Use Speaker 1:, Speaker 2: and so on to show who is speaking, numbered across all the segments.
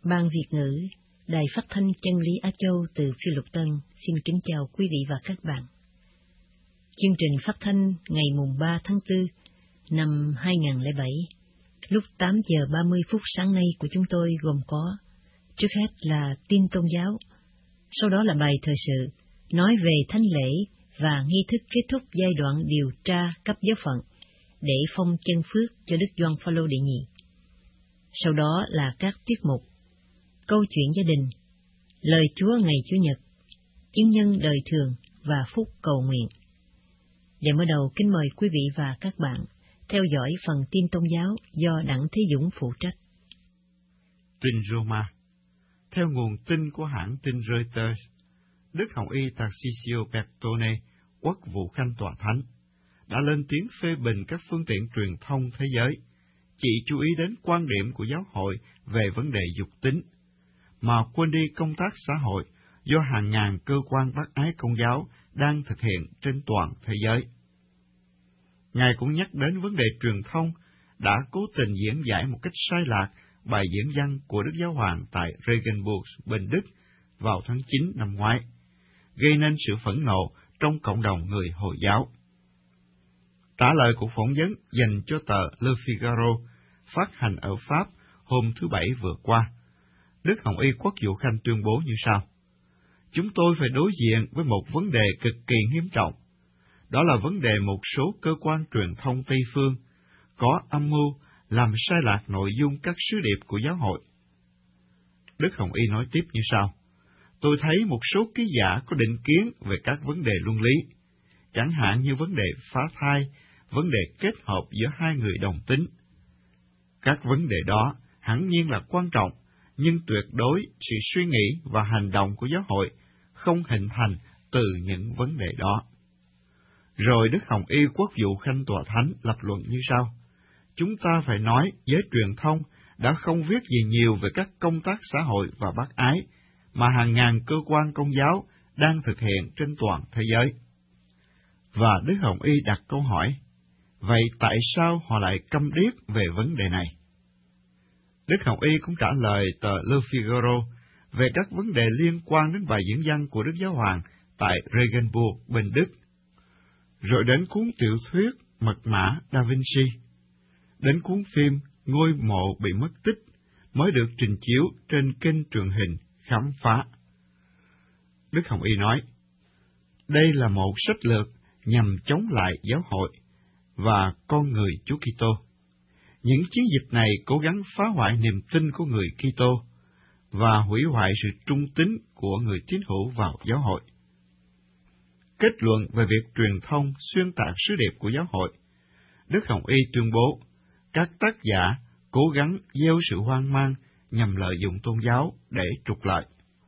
Speaker 1: Ban Việt ngữ, Đài Phát thanh Chân lý Á Châu từ Phi Luật Tân xin kính chào quý vị và các bạn. Chương trình phát thanh ngày mùng 3 tháng 4 năm 2007, lúc 8 giờ 30 phút sáng nay của chúng tôi gồm có: trước hết là tin tôn giáo, sau đó là bài thời sự, nói về thánh lễ và nghi thức kết thúc giai đoạn điều tra cấp giáo phận để phong chân phước cho Đức Gioan Phaolô đệ nhị. Sau đó là các tiết mục: câu chuyện gia đình, lời Chúa ngày Chủ nhật, chứng nhân đời thường và phúc cầu nguyện. Để mở đầu, kính mời quý vị và các bạn theo dõi phần tin tôn giáo do Đặng Thế Dũng phụ trách.
Speaker 2: Tin Roma. Theo nguồn tin của hãng tin Reuters, Đức Hồng Y Tarcisio Bertone, quốc vụ khanh tòa thánh, đã lên tiếng phê bình các phương tiện truyền thông thế giới, chỉ chú ý đến quan điểm của giáo hội về vấn đề dục tính, mà quên đi công tác xã hội do hàng ngàn cơ quan bác ái Công giáo đang thực hiện trên toàn thế giới. Ngài cũng nhắc đến vấn đề truyền thông đã cố tình diễn giải một cách sai lạc bài diễn văn của Đức Giáo Hoàng tại Regensburg, bên Đức vào tháng 9 năm ngoái, gây nên sự phẫn nộ trong cộng đồng người Hồi giáo. Trả lời cuộc phỏng vấn dành cho tờ Le Figaro phát hành ở Pháp hôm thứ Bảy vừa qua, Đức Hồng Y Quốc vụ Khanh tuyên bố như sau: "Chúng tôi phải đối diện với một vấn đề cực kỳ nghiêm trọng. Đó là vấn đề một số cơ quan truyền thông Tây phương có âm mưu làm sai lạc nội dung các sứ điệp của giáo hội." Đức Hồng Y nói tiếp như sau: "Tôi thấy một số ký giả có định kiến về các vấn đề luân lý, chẳng hạn như vấn đề phá thai, vấn đề kết hợp giữa hai người đồng tính. Các vấn đề đó hẳn nhiên là quan trọng, nhưng tuyệt đối sự suy nghĩ và hành động của giáo hội không hình thành từ những vấn đề đó." Rồi Đức Hồng Y Quốc vụ Khanh tòa thánh lập luận như sau: "Chúng ta phải nói giới truyền thông đã không viết gì nhiều về các công tác xã hội và bác ái mà hàng ngàn cơ quan Công giáo đang thực hiện trên toàn thế giới." Và Đức Hồng Y đặt câu hỏi: vậy tại sao họ lại câm điếc về vấn đề này? Đức Hồng Y cũng trả lời tờ Le Figaro về các vấn đề liên quan đến bài diễn văn của Đức Giáo Hoàng tại Regensburg, bên Đức, rồi đến cuốn tiểu thuyết Mật mã Da Vinci, đến cuốn phim Ngôi mộ bị mất tích mới được trình chiếu trên kênh truyền hình Khám phá. Đức Hồng Y nói, đây là một sách lược nhằm chống lại giáo hội và con người Chúa Kitô. Những chiến dịch này cố gắng phá hoại niềm tin của người Kitô và hủy hoại sự trung tín của người tín hữu vào giáo hội. Kết luận về việc truyền thông xuyên tạc sứ điệp của giáo hội, Đức Hồng Y tuyên bố các tác giả cố gắng gieo sự hoang mang nhằm lợi dụng tôn giáo để trục lợi.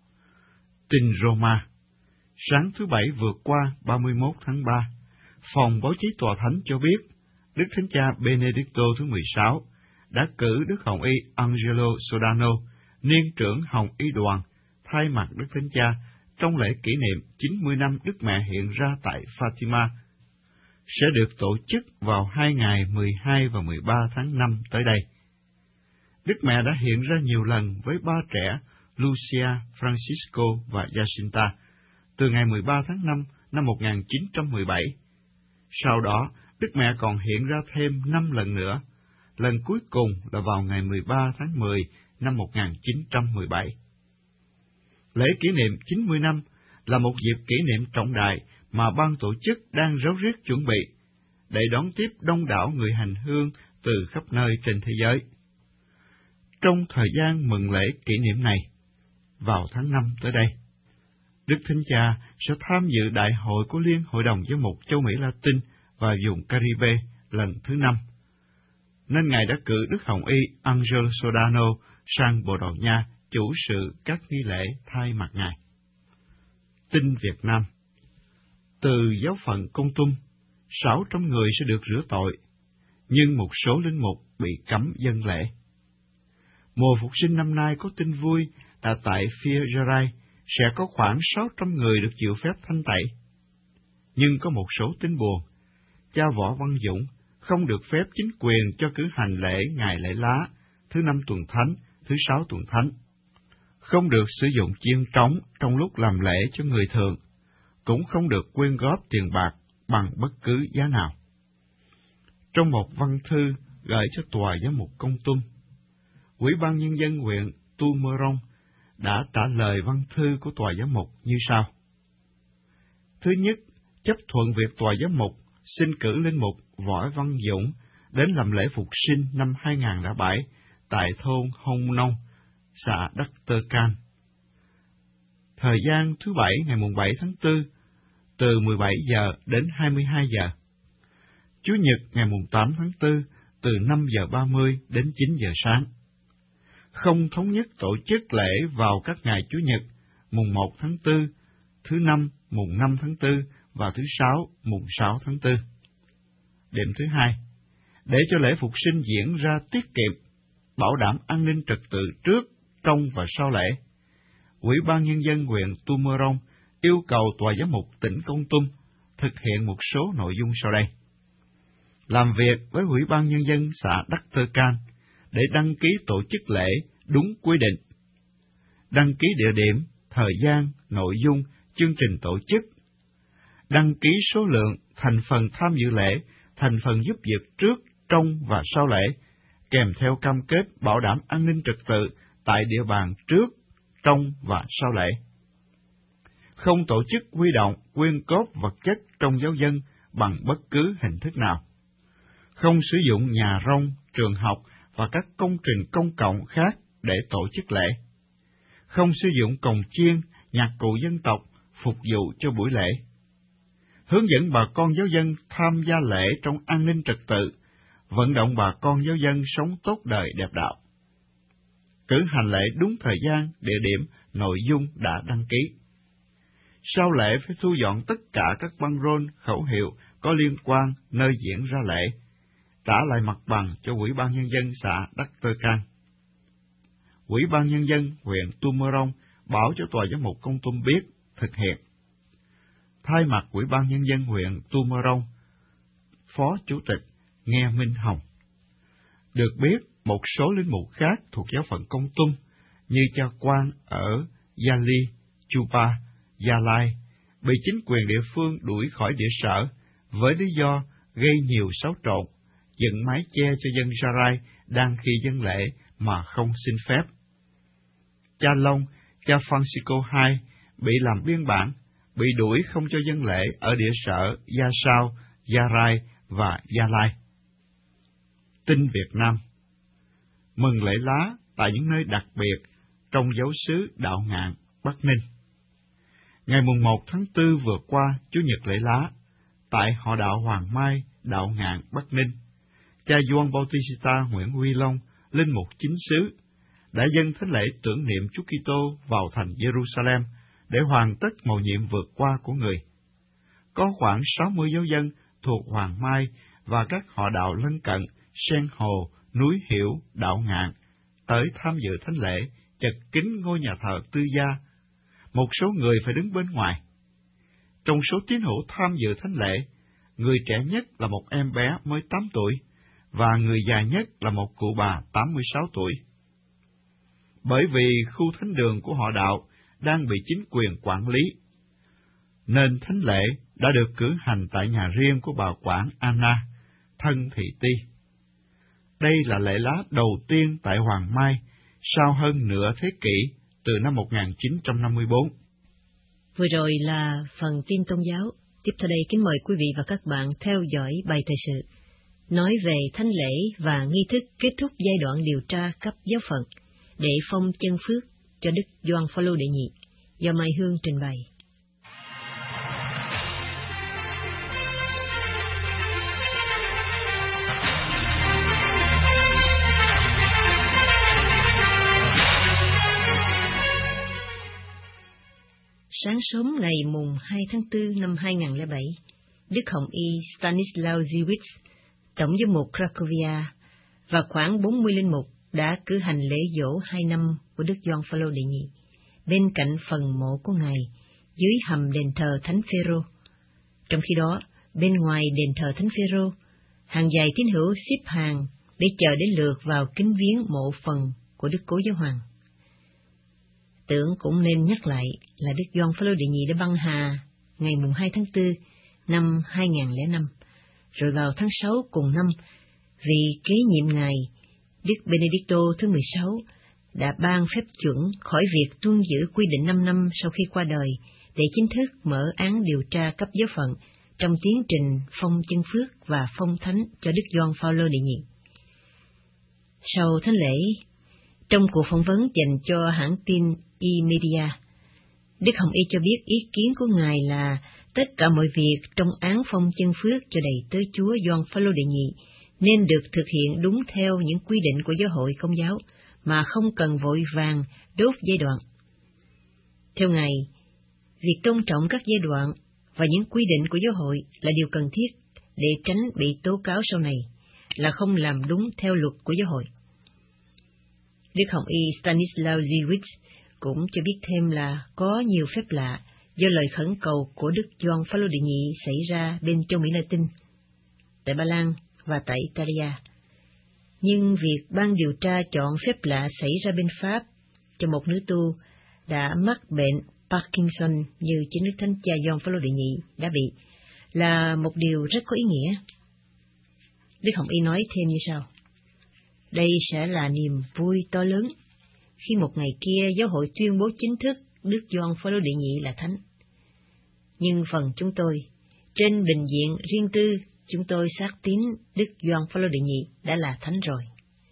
Speaker 2: Tin Roma. Sáng thứ Bảy vừa qua 31 tháng 3, Phòng Báo chí Tòa Thánh cho biết Đức Thánh Cha Benedicto thứ 16 đã cử Đức Hồng Y Angelo Sodano, niên trưởng Hồng Y đoàn, thay mặt Đức Thánh Cha trong lễ kỷ niệm 90 năm Đức Mẹ hiện ra tại Fatima, sẽ được tổ chức vào 2 ngày 12 và 13 tháng 5 tới đây. Đức Mẹ đã hiện ra nhiều lần với ba trẻ Lucia, Francisco và Jacinta từ ngày 13 tháng 5 năm 1917. Sau đó, Đức Mẹ còn hiện ra thêm 5 lần nữa, lần cuối cùng là vào ngày 13 tháng 10 năm 1917. Lễ kỷ niệm 90 năm là một dịp kỷ niệm trọng đại mà ban tổ chức đang ráo riết chuẩn bị để đón tiếp đông đảo người hành hương từ khắp nơi trên thế giới. Trong thời gian mừng lễ kỷ niệm này, vào tháng 5 tới đây, Đức Thánh Cha sẽ tham dự đại hội của Liên Hội đồng Giám mục châu Mỹ Latin và vùng Caribe lần thứ 5, nên Ngài đã cử Đức Hồng Y Angelo Sodano sang Bồ Đào Nha chủ sự các nghi lễ thay mặt Ngài. Tin Việt Nam. Từ giáo phận Kon Tum, 600 người sẽ được rửa tội, nhưng một số linh mục bị cấm dâng lễ. Mùa Phục sinh năm nay có tin vui là tại Phía Gia-rai sẽ có khoảng 600 người được chịu phép thanh tẩy. Nhưng có một số tin buồn, cha Võ Văn Dũng không được phép chính quyền cho cử hành lễ ngày lễ lá, thứ 5 tuần thánh, thứ 6 tuần thánh. không được sử dụng chiên trống trong lúc làm lễ cho người thường, cũng không được quyên góp tiền bạc bằng bất cứ giá nào. Trong một văn thư gửi cho Tòa Giám mục Kon Tum, Ủy ban Nhân dân huyện Tumorong đã trả lời văn thư của Tòa Giám mục như sau. Thứ nhất, chấp thuận việc Tòa Giám mục xin cử linh mục Võ Văn Dũng đến làm lễ phục sinh năm 2007 tại thôn Hông Nông, xã Đắc Tơ Can. Thời gian thứ Bảy ngày 7 tháng 4, từ 17 giờ đến 22 giờ. Chủ nhật ngày 8 tháng 4, từ 5 giờ 30 đến 9 giờ sáng. Không thống nhất tổ chức lễ vào các ngày Chủ nhật, mùng 1 tháng 4, thứ Năm, mùng 5 tháng 4 và thứ Sáu, mùng 6 tháng 4. Điểm thứ hai, để cho lễ phục sinh diễn ra tiết kiệm, bảo đảm an ninh trật tự trước, trong và sau lễ, Ủy ban Nhân dân huyện Tumorong yêu cầu Tòa Giám mục tỉnh Kon Tum thực hiện một số nội dung sau đây. Làm việc với Ủy ban Nhân dân xã Đắc Tơ Can để đăng ký tổ chức lễ đúng quy định. Đăng ký địa điểm, thời gian, nội dung, chương trình tổ chức. Đăng ký số lượng, thành phần tham dự lễ, thành phần giúp việc trước, trong và sau lễ, kèm theo cam kết bảo đảm an ninh trật tự tại địa bàn trước, trong và sau lễ. Không tổ chức huy động, quyên góp vật chất trong giáo dân bằng bất cứ hình thức nào. Không sử dụng nhà rông, trường học và các công trình công cộng khác để tổ chức lễ. Không sử dụng cồng chiên, nhạc cụ dân tộc phục vụ cho buổi lễ. Hướng dẫn bà con giáo dân tham gia lễ trong an ninh trật tự, vận động bà con giáo dân sống tốt đời đẹp đạo. Cử hành lễ đúng thời gian, địa điểm, nội dung đã đăng ký. Sau lễ phải thu dọn tất cả các băng rôn, khẩu hiệu có liên quan nơi diễn ra lễ, trả lại mặt bằng cho Ủy ban Nhân dân xã Đắc Tơ Can. Ủy ban Nhân dân huyện Tumorong báo cho Tòa Giám mục Kon Tum biết thực hiện. Thay mặt Ủy ban Nhân dân huyện Tumorong, Phó Chủ tịch Nghe Minh Hồng. Được biết, một số linh mục khác thuộc giáo phận Kon Tum như cha quan ở Gia Ly, Chupa, Gia Lai bị chính quyền địa phương đuổi khỏi địa sở với lý do gây nhiều xáo trộn, dựng mái che cho dân Gia Rai đang khi dân lễ mà không xin phép. Cha Long, cha Francisco II bị làm biên bản, bị đuổi không cho dân lễ ở địa sở Gia Sao, Gia Rai và Gia Lai. Tin Việt Nam. Mừng lễ lá tại những nơi đặc biệt trong giáo xứ Đạo Ngạn, Bắc Ninh. Ngày 1 tháng 4 vừa qua, Chủ nhật lễ lá, tại họ đạo Hoàng Mai, Đạo Ngạn, Bắc Ninh, cha Gioan Bautista Nguyễn Huy Long, linh mục chính xứ, đã dâng thánh lễ tưởng niệm Chúa Kitô vào thành Jerusalem để hoàn tất mầu nhiệm vượt qua của người. Có khoảng 60 giáo dân thuộc Hoàng Mai và các họ đạo lân cận, Sen Hồ, Núi Hiểu, Đạo Ngạn, tới tham dự thánh lễ, chật kín ngôi nhà thờ tư gia. Một số người phải đứng bên ngoài. Trong số tín hữu tham dự thánh lễ, người trẻ nhất là một em bé mới 8 tuổi, và người già nhất là một cụ bà 86 tuổi. Bởi vì khu thánh đường của họ đạo đang bị chính quyền quản lý, nên thánh lễ đã được cử hành tại nhà riêng của bà quản Anna, thân thị Ti. Đây là lễ lá đầu tiên tại Hoàng Mai sau hơn nửa thế kỷ, từ năm 1954.
Speaker 1: Vừa rồi là phần tin tôn giáo. Tiếp theo đây kính mời quý vị và các bạn theo dõi bài thời sự, nói về thánh lễ và nghi thức kết thúc giai đoạn điều tra cấp giáo phận để phong chân phước cho Đức Gioan Phaolô đệ nhị, do Mai Hương trình bày. Sáng sớm ngày 2 tháng 4 năm 2007, Đức Hồng Y Stanislaw Dziwisz, Tổng giám mục Cracovia, và khoảng 40 linh mục đã cử hành lễ giỗ 2 năm của Đức Gioan Phaolô đệ nhị, bên cạnh phần mộ của Ngài, dưới hầm đền thờ Thánh Phêrô. Trong khi đó, bên ngoài đền thờ Thánh Phêrô, hàng dài tín hữu xếp hàng để chờ đến lượt vào kính viếng mộ phần của Đức Cố Giáo Hoàng. Tưởng cũng nên nhắc lại là Đức Gioan Phaolô đệ nhị đã băng hà ngày mùng 2 tháng 4 năm 2005, rồi vào tháng 6 cùng năm, vì kế nhiệm Ngài, Đức Benedicto thứ 16 đã ban phép chuẩn khỏi việc tuân giữ quy định 5 năm sau khi qua đời để chính thức mở án điều tra cấp giáo phận trong tiến trình phong chân phước và phong thánh cho Đức Gioan Phaolô đệ nhị. Sau thánh lễ, trong cuộc phỏng vấn dành cho hãng tin E-Media, Đức Hồng Y cho biết ý kiến của Ngài là tất cả mọi việc trong án phong chân phước cho đầy tớ Chúa Gioan Phaolô đệ nhị nên được thực hiện đúng theo những quy định của giáo hội Công giáo, mà không cần vội vàng đốt giai đoạn. Theo Ngài, việc tôn trọng các giai đoạn và những quy định của giáo hội là điều cần thiết để tránh bị tố cáo sau này là không làm đúng theo luật của giáo hội. Đức Hồng Y Stanislaw Dziwisz cũng cho biết thêm là có nhiều phép lạ do lời khẩn cầu của Đức Gioan Phaolô đệ nhị xảy ra bên châu Mỹ Latin, tại Ba Lan và tại Italia. Nhưng việc ban điều tra chọn phép lạ xảy ra bên Pháp cho một nữ tu đã mắc bệnh Parkinson như chính Đức Thánh Cha Gioan Phaolô đệ nhị đã bị là một điều rất có ý nghĩa. Đức Hồng Y nói thêm như sau: đây sẽ là niềm vui to lớn khi một ngày kia giáo hội tuyên bố chính thức Đức Gioan Phaolô đệ nhị là thánh. Nhưng phần chúng tôi, trên bình diện riêng tư, chúng tôi xác tín Đức Gioan Phaolô đệ nhị đã là thánh rồi.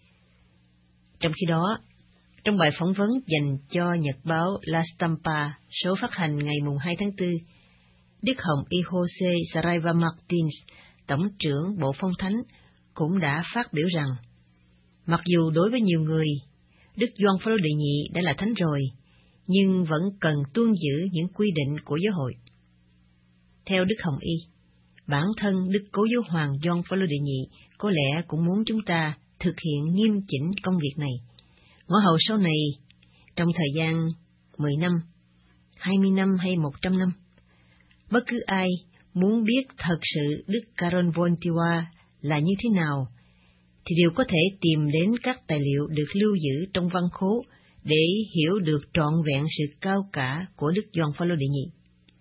Speaker 1: Trong khi đó, trong bài phỏng vấn dành cho nhật báo La Stampa số phát hành ngày mùng 2 tháng 4, Đức Hồng Y Jose Saraiva Martins, Tổng trưởng Bộ Phong Thánh, cũng đã phát biểu rằng, mặc dù đối với nhiều người, Đức Gioan Phaolô đệ nhị đã là thánh rồi, nhưng vẫn cần tuân giữ những quy định của giáo hội. Theo Đức Hồng Y, bản thân Đức Cố Giáo Hoàng Gioan Phaolô đệ nhị có lẽ cũng muốn chúng ta thực hiện nghiêm chỉnh công việc này. Ngõ hầu sau này, trong thời gian 10 năm, 20 năm hay 100 năm, bất cứ ai muốn biết thật sự Đức Karol Wojtyła là như thế nào, thì đều có thể tìm đến các tài liệu được lưu giữ trong văn khố để hiểu được trọn vẹn sự cao cả của Đức Gioan Phaolô đệ nhị.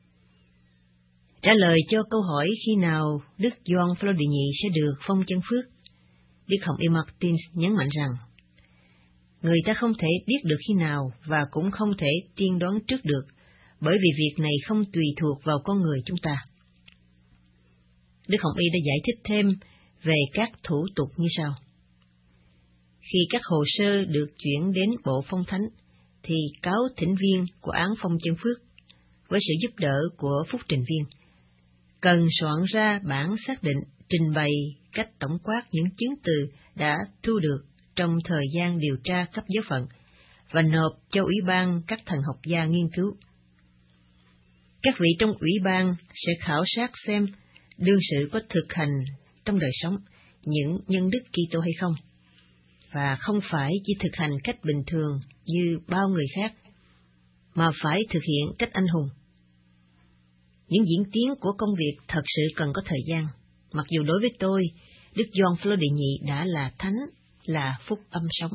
Speaker 1: Trả lời cho câu hỏi khi nào Đức Gioan Phaolô đệ nhị sẽ được phong chân phước, Đức Hồng Y Martins nhấn mạnh rằng, người ta không thể biết được khi nào và cũng không thể tiên đoán trước được, bởi vì việc này không tùy thuộc vào con người chúng ta. Đức Hồng Y đã giải thích thêm về các thủ tục như sau. Khi các hồ sơ được chuyển đến Bộ Phong Thánh, thì cáo thỉnh viên của án phong chân phước, với sự giúp đỡ của phúc trình viên, cần soạn ra bản xác định trình bày cách tổng quát những chứng từ đã thu được trong thời gian điều tra cấp giáo phận và nộp cho Ủy ban các thần học gia nghiên cứu. Các vị trong Ủy ban sẽ khảo sát xem đương sự có thực hành trong đời sống những nhân đức Kitô hay không, và không phải chỉ thực hành cách bình thường như bao người khác, mà phải thực hiện cách anh hùng. Những diễn tiến của công việc thật sự cần có thời gian, mặc dù đối với tôi, Đức Gioan Phaolô đệ nhị đã là thánh, là phúc âm sống.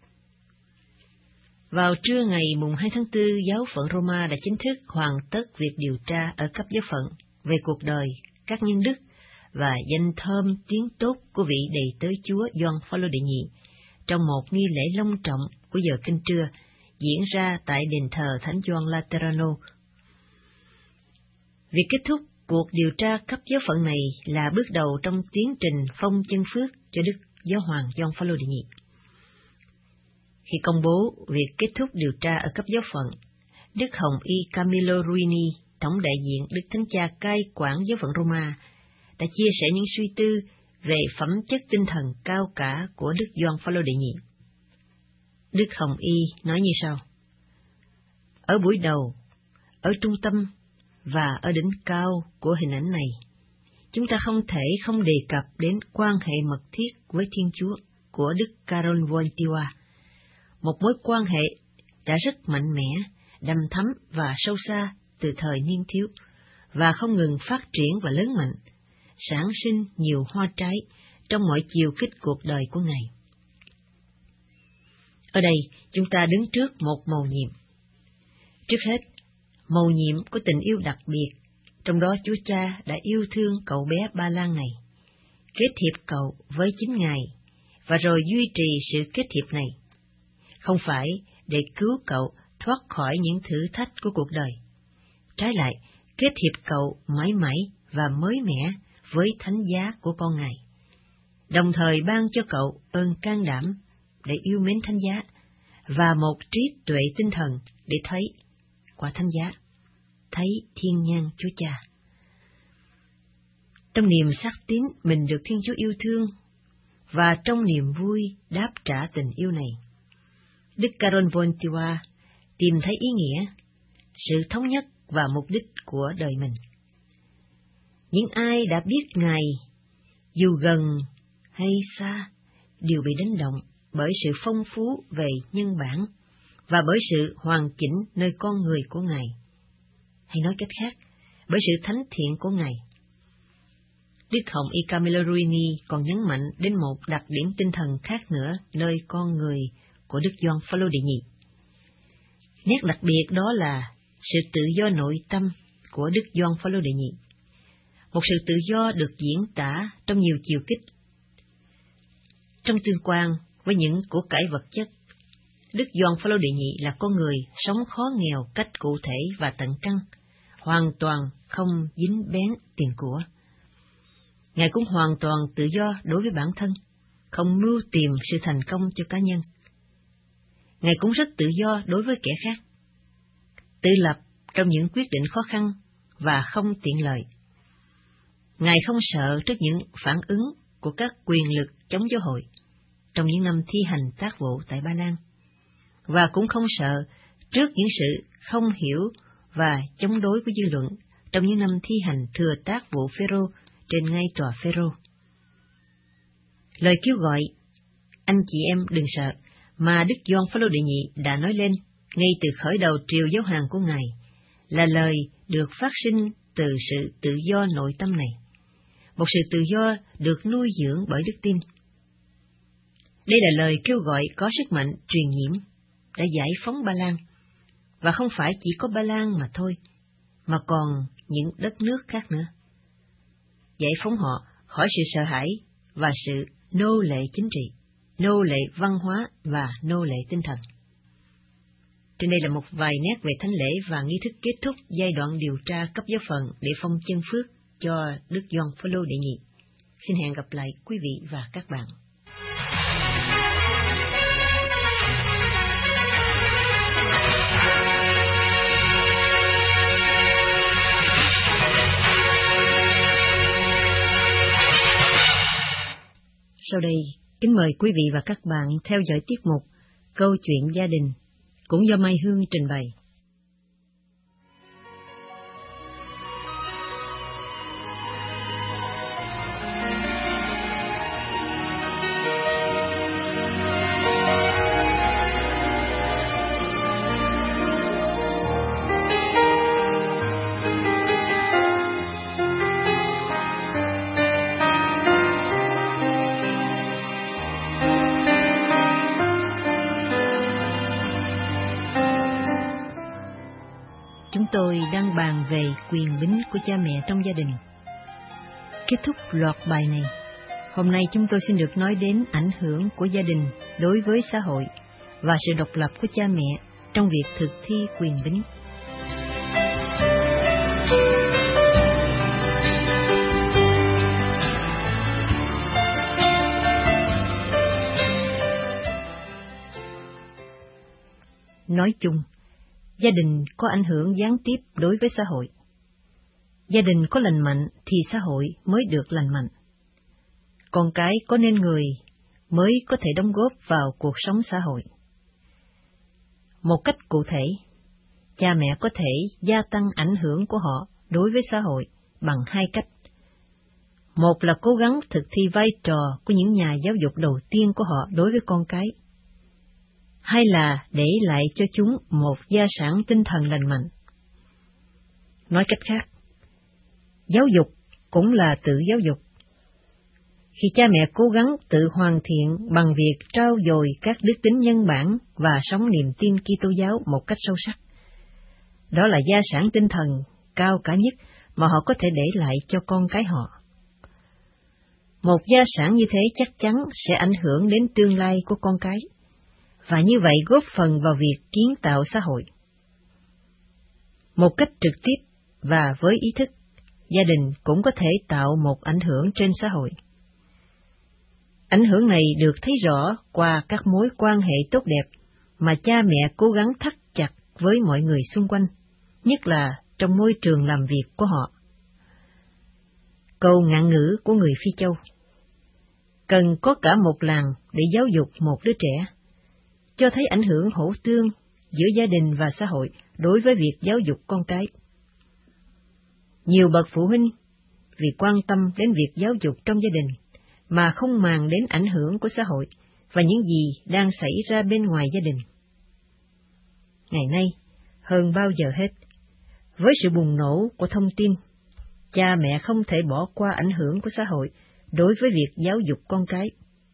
Speaker 1: Vào trưa ngày mùng 2 tháng 4, giáo phận Roma đã chính thức hoàn tất việc điều tra ở cấp giáo phận về cuộc đời, các nhân đức và danh thơm tiếng tốt của vị đầy tớ Chúa Gioan Phaolô đệ nhị trong một nghi lễ long trọng của giờ kinh trưa diễn ra tại đền thờ Thánh Gioan Laterano. Việc kết thúc cuộc điều tra cấp giáo phận này là bước đầu trong tiến trình phong chân phước cho Đức Giáo hoàng Gioan Phaolô đệ nhị. Khi công bố việc kết thúc điều tra ở cấp giáo phận, Đức Hồng Y Camillo Ruini, tổng đại diện Đức Thánh Cha cai quản giáo phận Roma, đã chia sẻ những suy tư về phẩm chất tinh thần cao cả của Đức Gioan Phaolô đệ nhị. Đức Hồng Y nói như sau: ở buổi đầu, ở trung tâm và ở đỉnh cao của hình ảnh này, chúng ta không thể không đề cập đến quan hệ mật thiết với Thiên Chúa của Đức Karol Wojtyła, một mối quan hệ đã rất mạnh mẽ, đầm thắm và sâu xa từ thời niên thiếu, và không ngừng phát triển và lớn mạnh, sản sinh nhiều hoa trái trong mọi chiều kích cuộc đời của Ngài. Ở đây, chúng ta đứng trước một mầu nhiệm. Trước hết, mầu nhiệm của tình yêu đặc biệt, trong đó Chúa Cha đã yêu thương cậu bé Ba Lan này, kết hiệp cậu với chính Ngài, và rồi duy trì sự kết hiệp này, không phải để cứu cậu thoát khỏi những thử thách của cuộc đời. Trái lại, kết hiệp cậu mãi mãi và mới mẻ với thánh giá của con Ngài, đồng thời ban cho cậu ơn can đảm để yêu mến thánh giá và một trí tuệ tinh thần để thấy qua thánh giá, thấy thiên nhang Chúa Cha. Trong niềm xác tín mình được Thiên Chúa yêu thương và trong niềm vui đáp trả tình yêu này, Đức Karol Wojtyła tìm thấy ý nghĩa, sự thống nhất và mục đích của đời mình. Những ai đã biết Ngài, dù gần hay xa, đều bị đánh động bởi sự phong phú về nhân bản và bởi sự hoàn chỉnh nơi con người của Ngài, hay nói cách khác, bởi sự thánh thiện của Ngài. Đức Hồng Y Camillo Ruini còn nhấn mạnh đến một đặc điểm tinh thần khác nữa nơi con người của Đức Gioan Phaolô đệ nhị. Nét đặc biệt đó là sự tự do nội tâm của Đức Gioan Phaolô đệ nhị, một sự tự do được diễn tả trong nhiều chiều kích. Trong tương quan với những của cải vật chất, Đức Gioan Phaolô đệ nhị là con người sống khó nghèo cách cụ thể và tận căn, hoàn toàn không dính bén tiền của. Ngài cũng hoàn toàn tự do đối với bản thân, không mưu tìm sự thành công cho cá nhân. Ngài cũng rất tự do đối với kẻ khác, tự lập trong những quyết định khó khăn và không tiện lợi. Ngài không sợ trước những phản ứng của các quyền lực chống giáo hội trong những năm thi hành tác vụ tại Ba Lan, và cũng không sợ trước những sự không hiểu và chống đối của dư luận trong những năm thi hành thừa tác vụ Phêrô trên ngay tòa Phêrô. Lời kêu gọi anh chị em đừng sợ mà Đức Gioan Phaolô đệ nhị đã nói lên ngay từ khởi đầu triều giáo hoàng của Ngài là lời được phát sinh từ sự tự do nội tâm này, một sự tự do được nuôi dưỡng bởi đức tin. Đây là lời kêu gọi có sức mạnh truyền nhiễm, đã giải phóng Ba Lan, và không phải chỉ có Ba Lan mà thôi, mà còn những đất nước khác nữa. Giải phóng họ khỏi sự sợ hãi và sự nô lệ chính trị, nô lệ văn hóa và nô lệ tinh thần. Trên đây là một vài nét về thánh lễ và nghi thức kết thúc giai đoạn điều tra cấp giáo phận để phong chân phước cho Đức Gioan Phaolô đệ nhị. Xin hẹn gặp lại quý vị và các bạn. Sau đây, kính mời quý vị và các bạn theo dõi tiết mục Câu chuyện gia đình, cũng do Mai Hương trình bày. Tôi đang bàn về quyền bính của cha mẹ trong gia đình. Kết thúc loạt bài này, hôm nay chúng tôi xin được nói đến ảnh hưởng của gia đình đối với xã hội và sự độc lập của cha mẹ trong việc thực thi quyền bính. Nói chung, gia đình có ảnh hưởng gián tiếp đối với xã hội. Gia đình có lành mạnh thì xã hội mới được lành mạnh. Con cái có nên người mới có thể đóng góp vào cuộc sống xã hội. Một cách cụ thể, cha mẹ có thể gia tăng ảnh hưởng của họ đối với xã hội bằng hai cách. Một là cố gắng thực thi vai trò của những nhà giáo dục đầu tiên của họ đối với con cái. Hay là để lại cho chúng một gia sản tinh thần lành mạnh. Nói cách khác, giáo dục cũng là tự giáo dục. Khi cha mẹ cố gắng tự hoàn thiện bằng việc trau dồi các đức tính nhân bản và sống niềm tin Kitô giáo một cách sâu sắc, Đó là gia sản tinh thần cao cả nhất mà họ có thể để lại cho con cái họ. Một gia sản như thế chắc chắn sẽ ảnh hưởng đến tương lai của con cái, và như vậy góp phần vào việc kiến tạo xã hội. Một cách trực tiếp và với ý thức, gia đình cũng có thể tạo một ảnh hưởng trên xã hội. Ảnh hưởng này được thấy rõ qua các mối quan hệ tốt đẹp mà cha mẹ cố gắng thắt chặt với mọi người xung quanh, nhất là trong môi trường làm việc của họ. Câu ngạn ngữ của người Phi Châu: cần có cả một làng để giáo dục một đứa trẻ, cho thấy ảnh hưởng hỗ tương giữa gia đình và xã hội đối với việc giáo dục con cái. Nhiều bậc phụ huynh vì quan tâm đến việc giáo dục trong gia đình mà không màng đến ảnh hưởng của xã hội và những gì đang xảy ra bên ngoài gia đình. Ngày nay, hơn bao giờ hết, với sự bùng nổ của thông tin, cha mẹ không thể bỏ qua ảnh hưởng của xã hội đối với việc giáo dục con cái.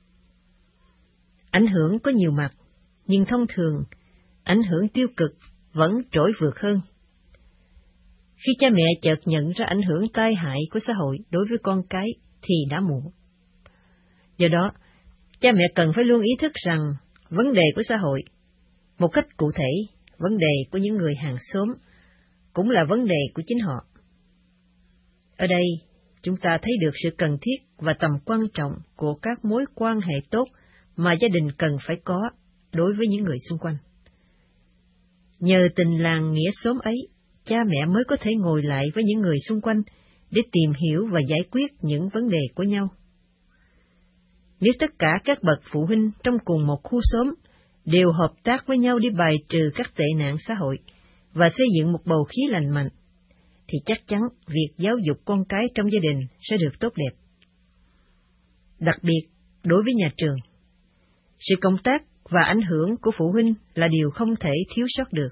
Speaker 1: Ảnh hưởng có nhiều mặt, nhưng thông thường, ảnh hưởng tiêu cực vẫn trỗi vượt hơn. Khi cha mẹ chợt nhận ra ảnh hưởng tai hại của xã hội đối với con cái thì đã muộn. Do đó, cha mẹ cần phải luôn ý thức rằng vấn đề của xã hội, một cách cụ thể, vấn đề của những người hàng xóm, cũng là vấn đề của chính họ. Ở đây, chúng ta thấy được sự cần thiết và tầm quan trọng của các mối quan hệ tốt mà gia đình cần phải có đối với những người xung quanh. Nhờ tình làng nghĩa xóm ấy, cha mẹ mới có thể ngồi lại với những người xung quanh để tìm hiểu và giải quyết những vấn đề của nhau. Nếu tất cả các bậc phụ huynh trong cùng một khu xóm đều hợp tác với nhau để bài trừ các tệ nạn xã hội và xây dựng một bầu khí lành mạnh, thì chắc chắn việc giáo dục con cái trong gia đình sẽ được tốt đẹp. Đặc biệt, đối với nhà trường, sự cộng tác và ảnh hưởng của phụ huynh là điều không thể thiếu sót được.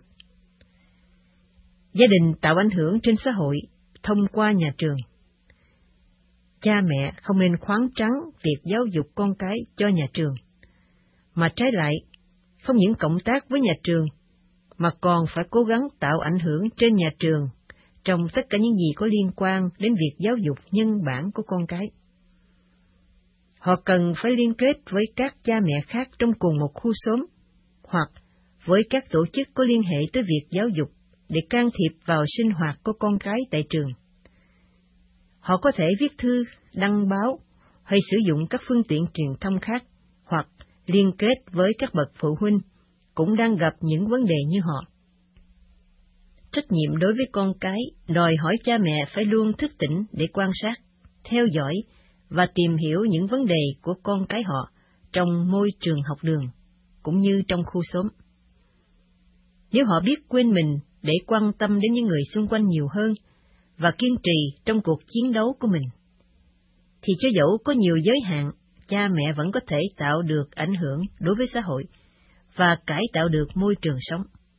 Speaker 1: Gia đình tạo ảnh hưởng trên xã hội thông qua nhà trường. Cha mẹ không nên khoáng trắng việc giáo dục con cái cho nhà trường, mà trái lại, không những cộng tác với nhà trường, mà còn phải cố gắng tạo ảnh hưởng trên nhà trường trong tất cả những gì có liên quan đến việc giáo dục nhân bản của con cái. Họ cần phải liên kết với các cha mẹ khác trong cùng một khu xóm, hoặc với các tổ chức có liên hệ tới việc giáo dục để can thiệp vào sinh hoạt của con cái tại trường. Họ có thể viết thư, đăng báo, hay sử dụng các phương tiện truyền thông khác, hoặc liên kết với các bậc phụ huynh cũng đang gặp những vấn đề như họ. Trách nhiệm đối với con cái đòi hỏi cha mẹ phải luôn thức tỉnh để quan sát, theo dõi và tìm hiểu những vấn đề của con cái họ trong môi trường học đường, cũng như trong khu xóm. Nếu họ biết quên mình để quan tâm đến những người xung quanh nhiều hơn và kiên trì trong cuộc chiến đấu của mình, thì cho dẫu có nhiều giới hạn, cha mẹ vẫn có thể tạo được ảnh hưởng đối với xã hội và cải tạo được môi trường sống.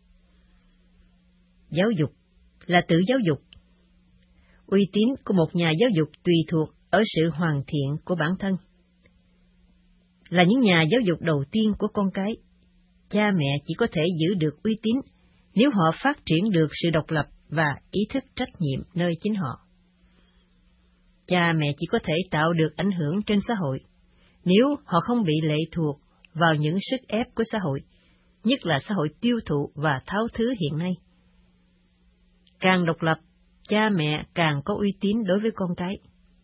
Speaker 1: Giáo dục là tự giáo dục. Uy tín của một nhà giáo dục tùy thuộc ở sự hoàn thiện của bản thân. Là những nhà giáo dục đầu tiên của con cái, cha mẹ chỉ có thể giữ được uy tín nếu họ phát triển được sự độc lập và ý thức trách nhiệm nơi chính họ. Cha mẹ chỉ có thể tạo được ảnh hưởng trên xã hội nếu họ không bị lệ thuộc vào những sức ép của xã hội, nhất là xã hội tiêu thụ và tháo thứ hiện nay. Càng độc lập, cha mẹ càng có uy tín đối với con cái.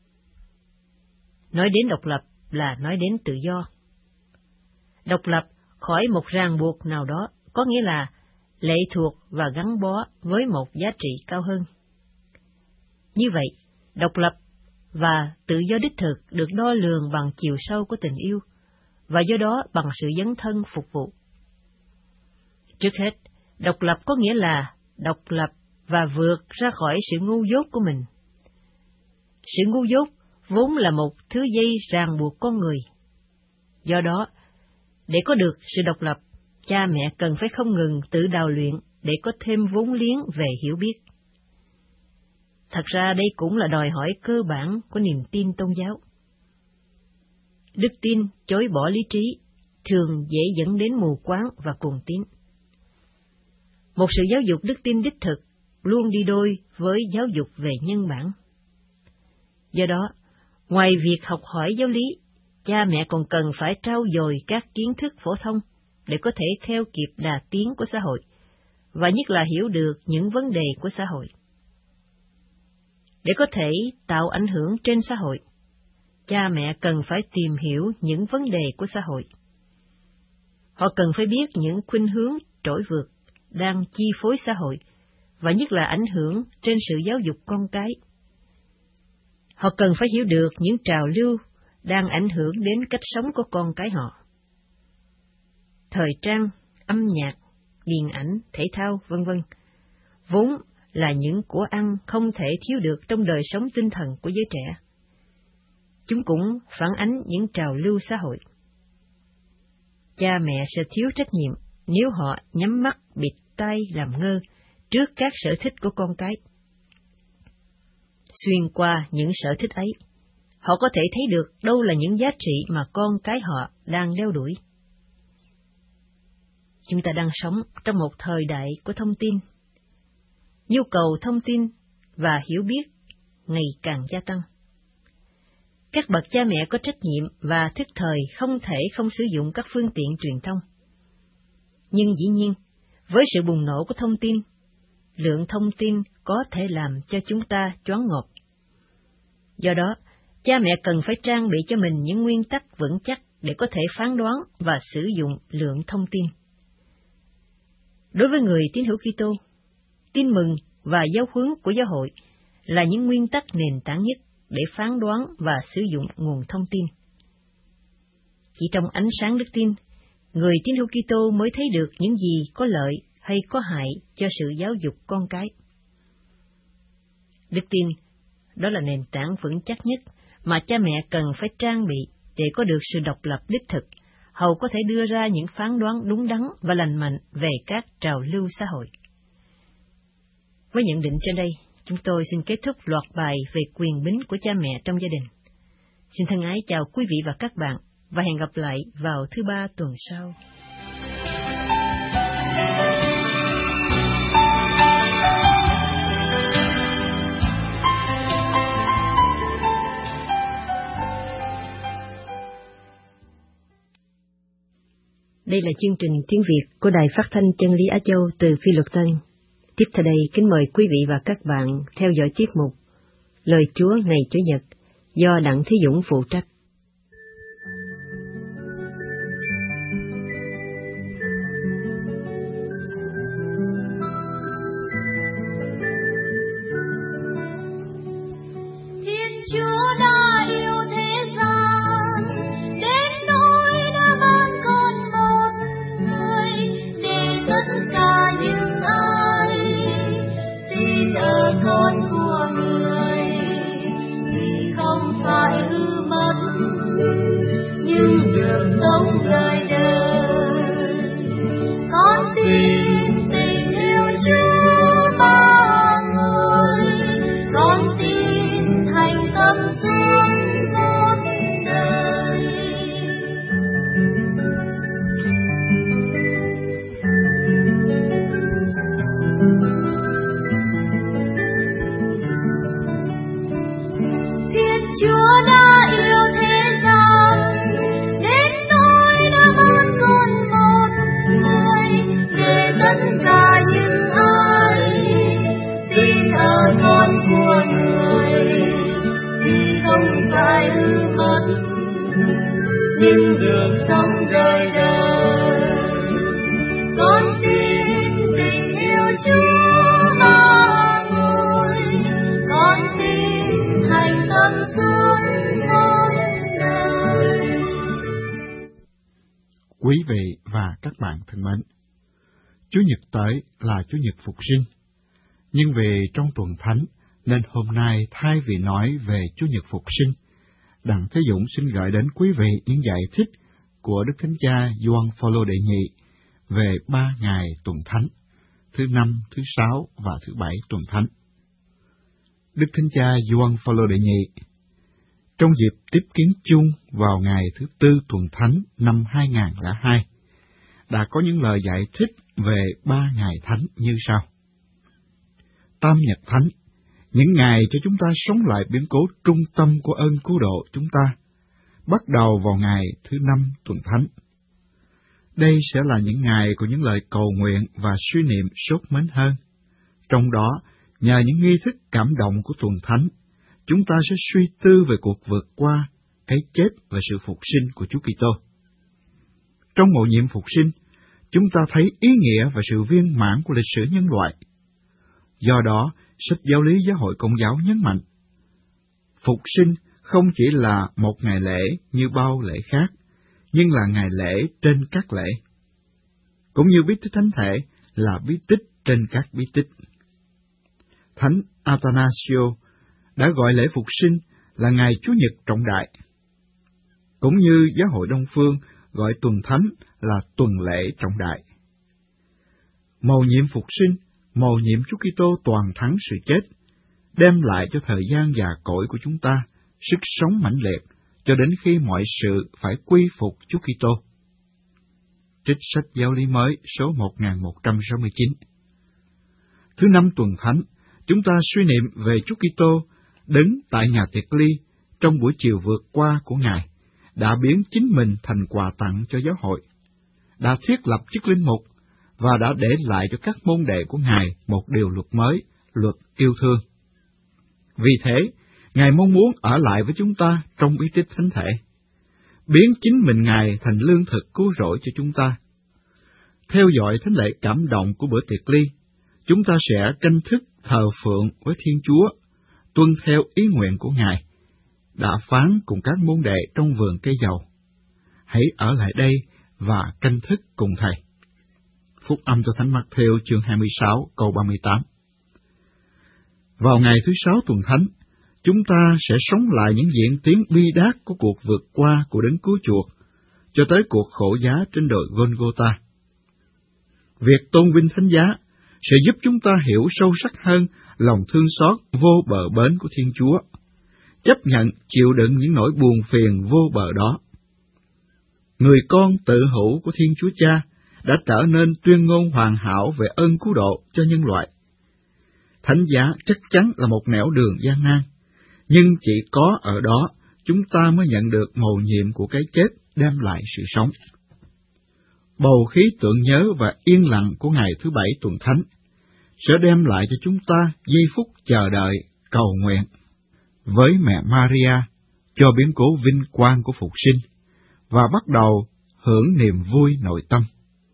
Speaker 1: Nói đến độc lập là nói đến tự do. Độc lập khỏi một ràng buộc nào đó có nghĩa là lệ thuộc và gắn bó với một giá trị cao hơn. Như vậy, độc lập và tự do đích thực được đo lường bằng chiều sâu của tình yêu, và do đó bằng sự dấn thân phục vụ. Trước hết, độc lập có nghĩa là độc lập và vượt ra khỏi sự ngu dốt của mình. Sự ngu dốt vốn là một thứ dây ràng buộc con người. Do đó, để có được sự độc lập, cha mẹ cần phải không ngừng tự đào luyện để có thêm vốn liếng về hiểu biết. Thật ra đây cũng là đòi hỏi cơ bản của niềm tin tôn giáo. Đức tin chối bỏ lý trí thường dễ dẫn đến mù quáng và cuồng tín. Một sự giáo dục đức tin đích thực luôn đi đôi với giáo dục về nhân bản. Do đó, ngoài việc học hỏi giáo lý, cha mẹ còn cần phải trau dồi các kiến thức phổ thông để có thể theo kịp đà tiến của xã hội, và nhất là hiểu được những vấn đề của xã hội. Để có thể tạo ảnh hưởng trên xã hội, cha mẹ cần phải tìm hiểu những vấn đề của xã hội. Họ cần phải biết những khuynh hướng trỗi vượt đang chi phối xã hội, và nhất là ảnh hưởng trên sự giáo dục con cái. Họ cần phải hiểu được những trào lưu đang ảnh hưởng đến cách sống của con cái họ. Thời trang, âm nhạc, điện ảnh, thể thao, vân vân, vốn là những của ăn không thể thiếu được trong đời sống tinh thần của giới trẻ. Chúng cũng phản ánh những trào lưu xã hội. Cha mẹ sẽ thiếu trách nhiệm nếu họ nhắm mắt bịt tai làm ngơ trước các sở thích của con cái. Xuyên qua những sở thích ấy, họ có thể thấy được đâu là những giá trị mà con cái họ đang đeo đuổi. Chúng ta đang sống trong một thời đại của thông tin. Nhu cầu thông tin và hiểu biết ngày càng gia tăng. Các bậc cha mẹ có trách nhiệm và thức thời không thể không sử dụng các phương tiện truyền thông. Nhưng dĩ nhiên, với sự bùng nổ của thông tin, lượng thông tin có thể làm cho chúng ta choáng ngợp. Do đó, cha mẹ cần phải trang bị cho mình những nguyên tắc vững chắc để có thể phán đoán và sử dụng lượng thông tin. Đối với người tín hữu Kitô, tin mừng và giáo huấn của giáo hội là những nguyên tắc nền tảng nhất để phán đoán và sử dụng nguồn thông tin. Chỉ trong ánh sáng đức tin, người tín hữu Kitô mới thấy được những gì có lợi hay có hại cho sự giáo dục con cái. Đức tin, đó là nền tảng vững chắc nhất mà cha mẹ cần phải trang bị để có được sự độc lập đích thực, hầu có thể đưa ra những phán đoán đúng đắn và lành mạnh về các trào lưu xã hội. Với nhận định trên đây, chúng tôi xin kết thúc loạt bài về quyền bính của cha mẹ trong gia đình. Xin thân ái chào quý vị và các bạn, và hẹn gặp lại vào thứ Ba tuần sau. Đây là chương trình tiếng Việt của Đài Phát thanh Chân lý Á Châu từ Phi Luật Tân. Tiếp theo đây, kính mời quý vị và các bạn theo dõi tiết mục Lời Chúa ngày Chủ nhật do Đặng Thí Dũng phụ trách.
Speaker 3: Nhưng đường sống đời đời, con tin tình yêu Chúa ba ngôi, con tin thành tâm suốt muôn đời.
Speaker 2: Quý vị và các bạn thân mến, Chủ nhật tới là Chủ nhật Phục sinh, nhưng vì trong tuần thánh nên hôm nay thay vì nói về Chủ nhật Phục sinh, Đặng Thế Dũng xin gửi đến quý vị những giải thích của Đức Thánh Cha Gioan Phaolô đệ nhị về 3 ngày tuần thánh, thứ Năm, thứ Sáu và thứ Bảy tuần thánh. Đức Thánh Cha Gioan Phaolô đệ nhị, trong dịp tiếp kiến chung vào ngày thứ Tư tuần thánh năm 2002, đã có những lời giải thích về 3 ngày thánh như sau. Tam Nhật Thánh, những ngày cho chúng ta sống lại biến cố trung tâm của ơn cứu độ chúng ta, bắt đầu vào ngày thứ 5 tuần Thánh. Đây sẽ là những ngày của những lời cầu nguyện và suy niệm sốt mến hơn. Trong đó, nhờ những nghi thức cảm động của tuần Thánh, chúng ta sẽ suy tư về cuộc vượt qua, cái chết và sự phục sinh của Chúa Kitô. Trong mầu nhiệm phục sinh, chúng ta thấy ý nghĩa và sự viên mãn của lịch sử nhân loại. Do đó, sách Giáo lý Giáo hội Công giáo nhấn mạnh, phục sinh không chỉ là một ngày lễ như bao lễ khác, nhưng là ngày lễ trên các lễ, cũng như bí tích thánh thể là bí tích trên các bí tích. Thánh Athanasio đã gọi lễ phục sinh là ngày Chúa Nhật trọng đại, cũng như Giáo hội Đông Phương gọi tuần Thánh là tuần lễ trọng đại. Mầu nhiệm phục sinh, mầu nhiệm Chúa Kitô toàn thắng sự chết, đem lại cho thời gian già cỗi của chúng ta sức sống mãnh liệt cho đến khi mọi sự phải quy phục Chúa Kitô. Trích sách Giáo lý mới số 1169. Thứ 5 tuần Thánh, chúng ta suy niệm về Chúa Kitô đứng tại nhà tiệc ly trong buổi chiều vượt qua của Ngài, đã biến chính mình thành quà tặng cho giáo hội, đã thiết lập chức linh mục và đã để lại cho các môn đệ của Ngài một điều luật mới, luật yêu thương. Vì thế, Ngài mong muốn ở lại với chúng ta trong bí tích thánh thể, biến chính mình Ngài thành lương thực cứu rỗi cho chúng ta. Theo dõi thánh lễ cảm động của bữa tiệc ly, chúng ta sẽ canh thức thờ phượng với Thiên Chúa, tuân theo ý nguyện của Ngài, đã phán cùng các môn đệ trong vườn cây dầu. Hãy ở lại đây và canh thức cùng Thầy. Phúc âm cho Thánh Mắc-thêu chương 26 câu 38. Vào ngày thứ 6 tuần Thánh, chúng ta sẽ sống lại những diễn tiến bi đát của cuộc vượt qua của Đấng Cứu Chuộc, cho tới cuộc khổ giá trên đồi Golgotha. Việc tôn vinh Thánh giá sẽ giúp chúng ta hiểu sâu sắc hơn lòng thương xót vô bờ bến của Thiên Chúa, chấp nhận chịu đựng những nỗi buồn phiền vô bờ đó. Người con tự hữu của Thiên Chúa Cha đã trở nên tuyên ngôn hoàn hảo về ơn cứu độ cho nhân loại. Thánh giá chắc chắn là một nẻo đường gian nan, nhưng chỉ có ở đó chúng ta mới nhận được mầu nhiệm của cái chết đem lại sự sống. Bầu khí tưởng nhớ và yên lặng của ngày thứ 7 tuần Thánh sẽ đem lại cho chúng ta giây phút chờ đợi, cầu nguyện với mẹ Maria cho biến cố vinh quang của phục sinh và bắt đầu hưởng niềm vui nội tâm.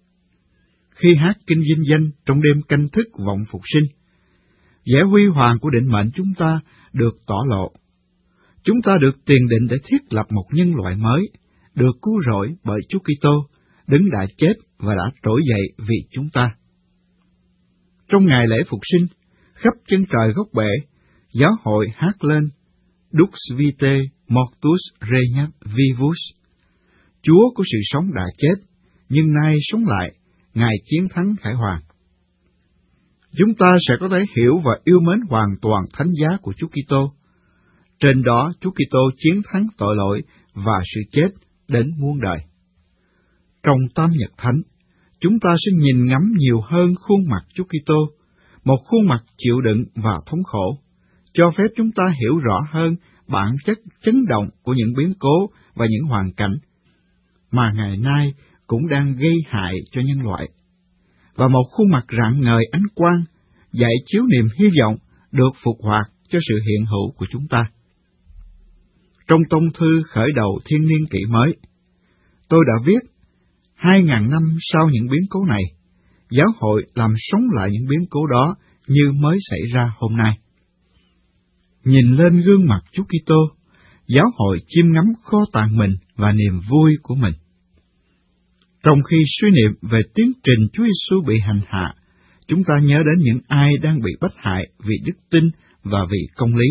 Speaker 2: Khi hát kinh vinh danh trong đêm canh thức vọng phục sinh, vẻ huy hoàng của định mệnh chúng ta được tỏ lộ. Chúng ta được tiền định để thiết lập một nhân loại mới, được cứu rỗi bởi Chúa Kitô, Đấng đã chết và đã trỗi dậy vì chúng ta. Trong ngày lễ phục sinh, khắp chân trời góc bể, giáo hội hát lên Dux Vitae Mortus Regnat Vivus. Chúa của sự sống đã chết, nhưng nay sống lại, Ngài chiến thắng khải hoàn. Chúng ta sẽ có thể hiểu và yêu mến hoàn toàn thánh giá của Chúa Kitô. Trên đó, Chúa Kitô chiến thắng tội lỗi và sự chết đến muôn đời. Trong Tam Nhật Thánh, chúng ta sẽ nhìn ngắm nhiều hơn khuôn mặt Chúa Kitô, một khuôn mặt chịu đựng và thống khổ, cho phép chúng ta hiểu rõ hơn bản chất chấn động của những biến cố và những hoàn cảnh mà ngày nay cũng đang gây hại cho nhân loại, và một khuôn mặt rạng ngời ánh quang, dạy chiếu niềm hy vọng được phục hoạt cho sự hiện hữu của chúng ta. Trong tông thư khởi đầu thiên niên kỷ mới, tôi đã viết, 2.000 năm sau những biến cố này, giáo hội làm sống lại những biến cố đó như mới xảy ra hôm nay. Nhìn lên gương mặt Chúa Kitô, giáo hội chiêm ngắm kho tàng mình và niềm vui của mình. Trong khi suy niệm về tiến trình Chúa Giêsu bị hành hạ, chúng ta nhớ đến những ai đang bị bách hại vì đức tin và vì công lý.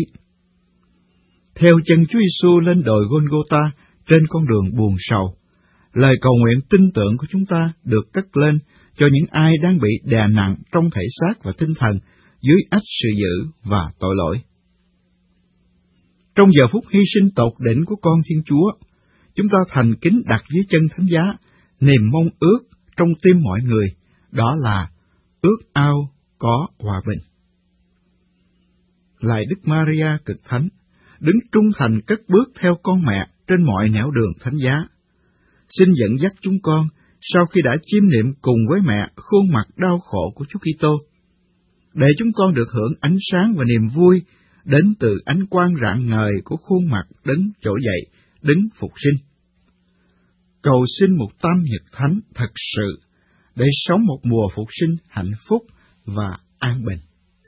Speaker 2: Theo chân Chúa Giêsu lên đồi Golgotha trên con đường buồn sầu, lời cầu nguyện tin tưởng của chúng ta được cất lên cho những ai đang bị đè nặng trong thể xác và tinh thần dưới ách sự dữ và tội lỗi. Trong giờ phút hy sinh tột đỉnh của con Thiên Chúa, chúng ta thành kính đặt dưới chân thánh giá niềm mong ước trong tim mọi người, đó là ước ao có hòa bình.
Speaker 4: Lạy Đức Maria cực thánh, đứng trung thành cất bước theo con mẹ trên mọi nẻo đường thánh giá. Xin dẫn dắt chúng con, sau khi đã chiêm niệm cùng với mẹ khuôn mặt đau khổ của Chúa Kitô, để chúng con được hưởng ánh sáng và niềm vui đến từ ánh quang rạng ngời của khuôn mặt đấng trỗi dậy, đấng phục sinh. Cầu xin một tam nhật thánh thật sự, để sống một mùa phục sinh hạnh phúc và an bình.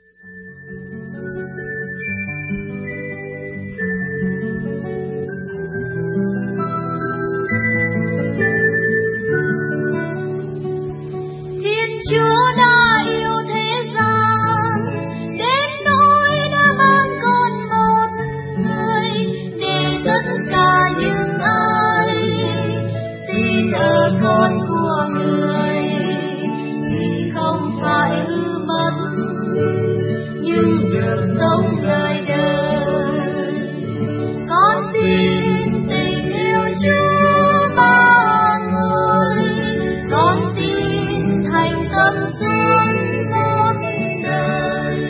Speaker 3: Chúa đã yêu thế gian, đến nỗi đã ban con một người, để tất cả những ai tin ở con của người thì không phải hư mất, nhưng được sống đời đời. Con tin tình yêu Chúa ba người, con tin thành tâm suốt một đời.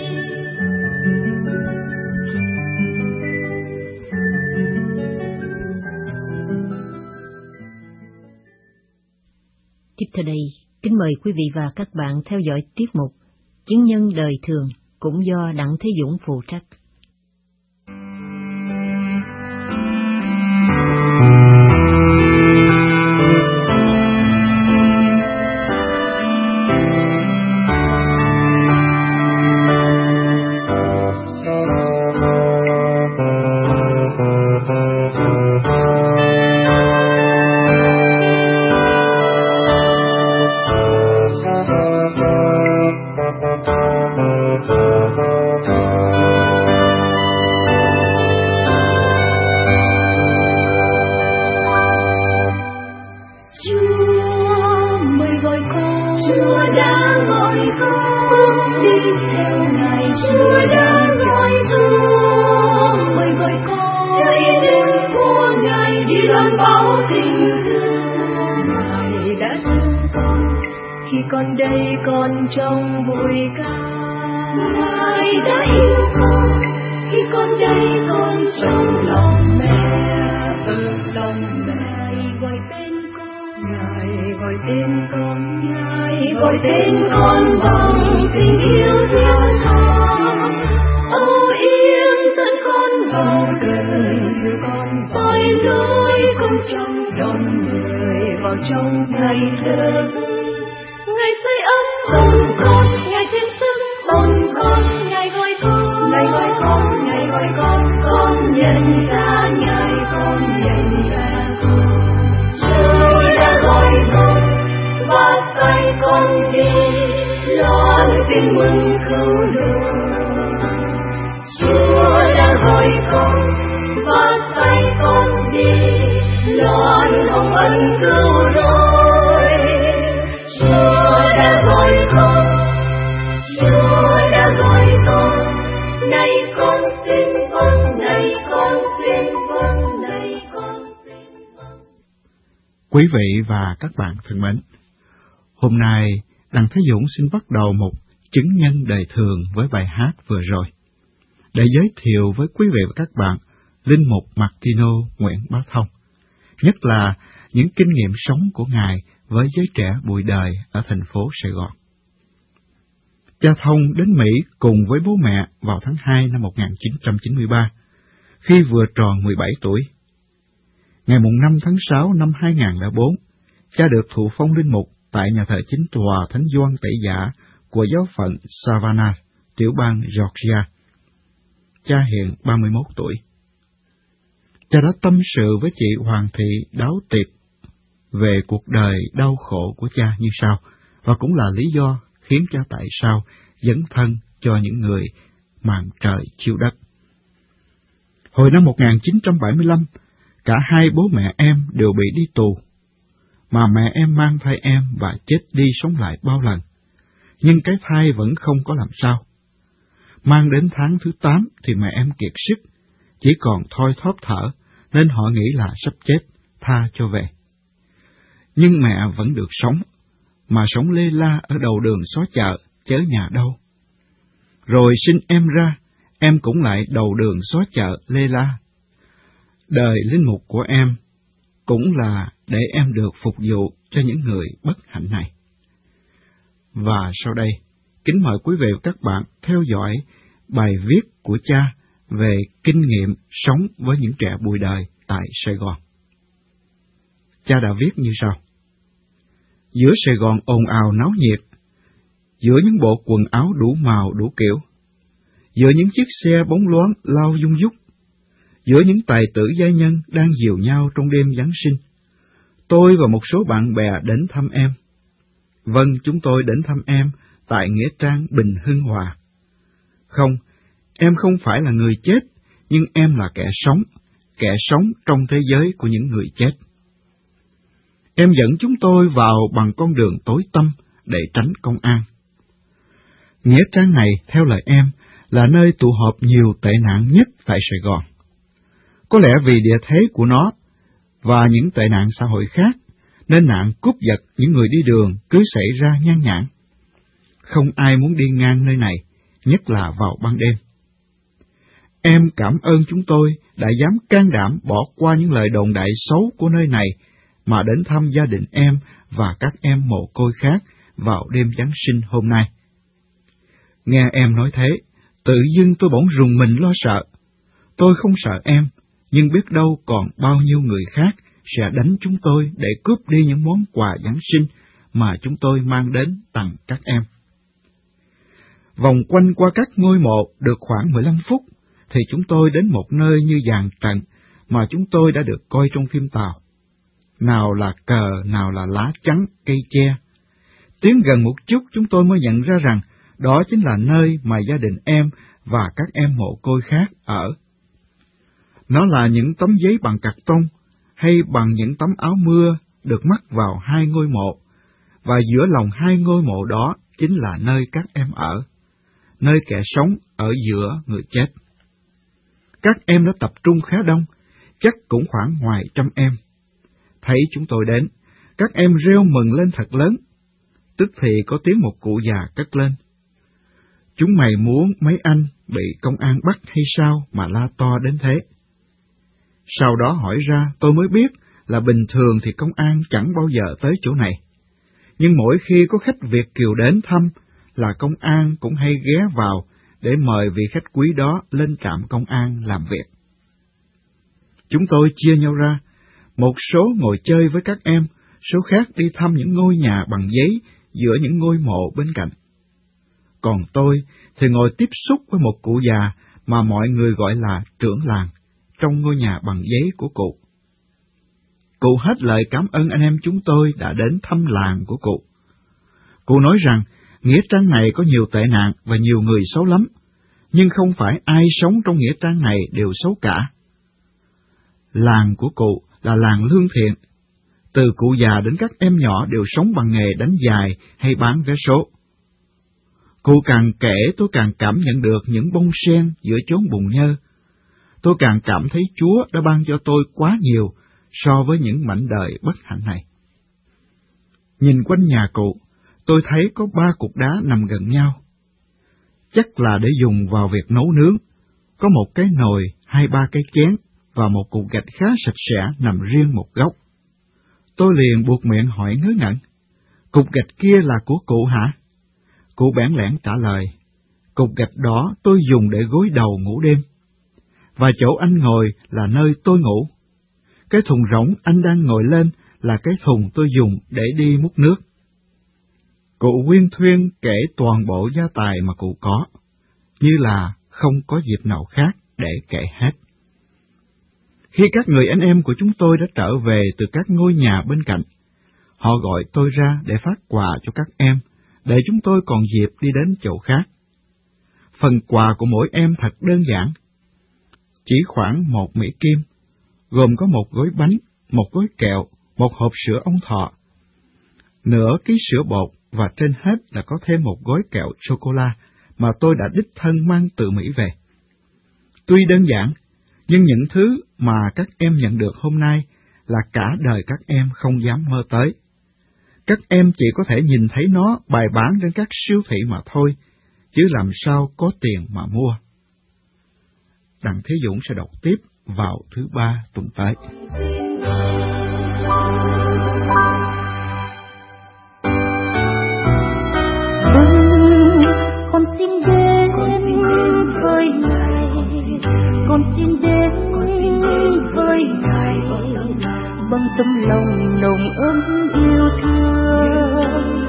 Speaker 1: Tiếp theo đây, kính mời quý vị và các bạn theo dõi tiết mục Chứng nhân đời thường, cũng do Đặng Thế Dũng phụ trách.
Speaker 3: Con đây con trong bụi ca, Ngài đã yêu con. Khi con đây con trong lòng mẹ, lòng Ngài gọi tên con, Ngài gọi tên con, Ngài gọi tên con bằng tình yêu thiết tha. Âu yếm dẫn con vào gần, dìu con soi lối con trong lòng người, vào trong ngày thơ. Ngài xây ấm hồn con, Ngài thêm sức hồn con, Ngài gọi con, Ngài gọi con, Ngài gọi con nhận ra Ngài, con nhận ra con. Chúa đã gọi con, và tay con đi, loan tin mừng cứu độ. Chúa đã gọi con, và tay con đi, loan hồng ân cứu độ. Chúa đã gọi con, Chúa đã gọi con, này con xin vâng, này con xin vâng, này con xin vâng.
Speaker 4: Quý vị và các bạn thân mến, hôm nay Đặng Thế Dũng xin bắt đầu một chứng nhân đời thường với bài hát vừa rồi, để giới thiệu với quý vị và các bạn linh mục Martino Nguyễn Bá Thông, nhất là những kinh nghiệm sống của Ngài với giới trẻ bụi đời ở thành phố Sài Gòn. Cha Thông đến Mỹ cùng với bố mẹ vào tháng 2 năm 1993, khi vừa tròn 17 tuổi. Ngày 5 tháng 6 năm 2004, cha được thụ phong linh mục tại nhà thờ chính tòa Thánh Gioan Tẩy Giả của giáo phận Savannah, tiểu bang Georgia. Cha hiện 31 tuổi. Cha đã tâm sự với chị Hoàng Thị Đáo Tiệp về cuộc đời đau khổ của cha như sau, và cũng là lý do khiến cha tại sao dấn thân cho những người màn trời chiếu đất. Hồi năm 1975, cả hai bố mẹ em đều bị đi tù, mà mẹ em mang thai em và chết đi sống lại bao lần, nhưng cái thai vẫn không có làm sao. Mang đến tháng thứ 8 thì mẹ em kiệt sức, chỉ còn thoi thóp thở, nên họ nghĩ là sắp chết, tha cho về. Nhưng mẹ vẫn được sống, mà sống lê la ở đầu đường xó chợ, chớ nhà đâu. Rồi sinh em ra, em cũng lại đầu đường xó chợ lê la. Đời linh mục của em cũng là để em được phục vụ cho những người bất hạnh này. Và sau đây, kính mời quý vị và các bạn theo dõi bài viết của cha về kinh nghiệm sống với những trẻ bụi đời tại Sài Gòn. Cha đã viết như sau: Giữa Sài Gòn ồn ào náo nhiệt, giữa những bộ quần áo đủ màu đủ kiểu, giữa những chiếc xe bóng loáng lao dung dúc, giữa những tài tử giai nhân đang dìu nhau trong đêm Giáng sinh, tôi và một số bạn bè đến thăm em. Vâng, chúng tôi đến thăm em tại Nghĩa Trang Bình Hưng Hòa. Không, em không phải là người chết, nhưng em là kẻ sống trong thế giới của những người chết. Em dẫn chúng tôi vào bằng con đường tối tăm để tránh công an. Nghĩa trang này, theo lời em, là nơi tụ họp nhiều tệ nạn nhất tại Sài Gòn. Có lẽ vì địa thế của nó và những tệ nạn xã hội khác, nên nạn cướp giật những người đi đường cứ xảy ra nhan nhản. Không ai muốn đi ngang nơi này, nhất là vào ban đêm. Em cảm ơn chúng tôi đã dám can đảm bỏ qua những lời đồn đại xấu của nơi này mà đến thăm gia đình em và các em mồ côi khác vào đêm Giáng sinh hôm nay. Nghe em nói thế, tự dưng tôi bỗng rùng mình lo sợ. Tôi không sợ em, nhưng biết đâu còn bao nhiêu người khác sẽ đánh chúng tôi để cướp đi những món quà Giáng sinh mà chúng tôi mang đến tặng các em. Vòng quanh qua các ngôi mộ được khoảng 15 phút, thì chúng tôi đến một nơi như dàn trận mà chúng tôi đã được coi trong phim Tàu. Nào là cờ, nào là lá chắn, cây tre. Tiến gần một chút chúng tôi mới nhận ra rằng đó chính là nơi mà gia đình em và các em mồ côi khác ở. Nó là những tấm giấy bằng cạc tông hay bằng những tấm áo mưa được mắc vào hai ngôi mộ, và giữa lòng hai ngôi mộ đó chính là nơi các em ở, nơi kẻ sống ở giữa người chết. Các em đã tập trung khá đông, chắc cũng khoảng ngoài 100 em. Thấy chúng tôi đến, các em reo mừng lên thật lớn, tức thì có tiếng một cụ già cất lên: Chúng mày muốn mấy anh bị công an bắt hay sao mà la to đến thế? Sau đó hỏi ra tôi mới biết là bình thường thì công an chẳng bao giờ tới chỗ này. Nhưng mỗi khi có khách Việt kiều đến thăm là công an cũng hay ghé vào để mời vị khách quý đó lên trạm công an làm việc. Chúng tôi chia nhau ra, một số ngồi chơi với các em, số khác đi thăm những ngôi nhà bằng giấy giữa những ngôi mộ bên cạnh. Còn tôi thì ngồi tiếp xúc với một cụ già mà mọi người gọi là trưởng làng, trong ngôi nhà bằng giấy của cụ. Cụ hết lời cảm ơn anh em chúng tôi đã đến thăm làng của cụ. Cụ nói rằng nghĩa trang này có nhiều tệ nạn và nhiều người xấu lắm, nhưng không phải ai sống trong nghĩa trang này đều xấu cả. Làng của cụ là làng lương thiện. Từ cụ già đến các em nhỏ đều sống bằng nghề đánh giày hay bán vé số. Cụ càng kể tôi càng cảm nhận được những bông sen giữa chốn bùn nhơ. Tôi càng cảm thấy Chúa đã ban cho tôi quá nhiều so với những mảnh đời bất hạnh này. Nhìn quanh nhà cụ, tôi thấy có 3 cục đá nằm gần nhau. Chắc là để dùng vào việc nấu nướng. Có một cái nồi, 2-3 cái chén và một cục gạch khá sạch sẽ nằm riêng một góc. Tôi liền buộc miệng hỏi ngớ ngẩn: Cục gạch kia là của cụ hả? Cụ bẽn lẽn trả lời: Cục gạch đó tôi dùng để gối đầu ngủ đêm. Và chỗ anh ngồi là nơi tôi ngủ. Cái thùng rỗng anh đang ngồi lên là cái thùng tôi dùng để đi múc nước. Cụ huyên thuyên kể toàn bộ gia tài mà cụ có, như là không có dịp nào khác để kể hết. Khi các người anh em của chúng tôi đã trở về từ các ngôi nhà bên cạnh, họ gọi tôi ra để phát quà cho các em, để chúng tôi còn dịp đi đến chỗ khác. Phần quà của mỗi em thật đơn giản, chỉ khoảng 1 Mỹ Kim, gồm có một gói bánh, một gói kẹo, một hộp sữa ông thọ, nửa ký sữa bột, và trên hết là có thêm một gói kẹo sô-cô-la mà tôi đã đích thân mang từ Mỹ về. Tuy đơn giản, nhưng những thứ mà các em nhận được hôm nay là cả đời các em không dám mơ tới. Các em chỉ có thể nhìn thấy nó bày bán trên các siêu thị mà thôi, chứ làm sao có tiền mà mua. Đặng Thế Dũng sẽ đọc tiếp vào thứ Ba tuần tới.
Speaker 3: Con xin đến với Ngài, con xin đến với Ngài bằng tấm lòng nồng ấm yêu thương.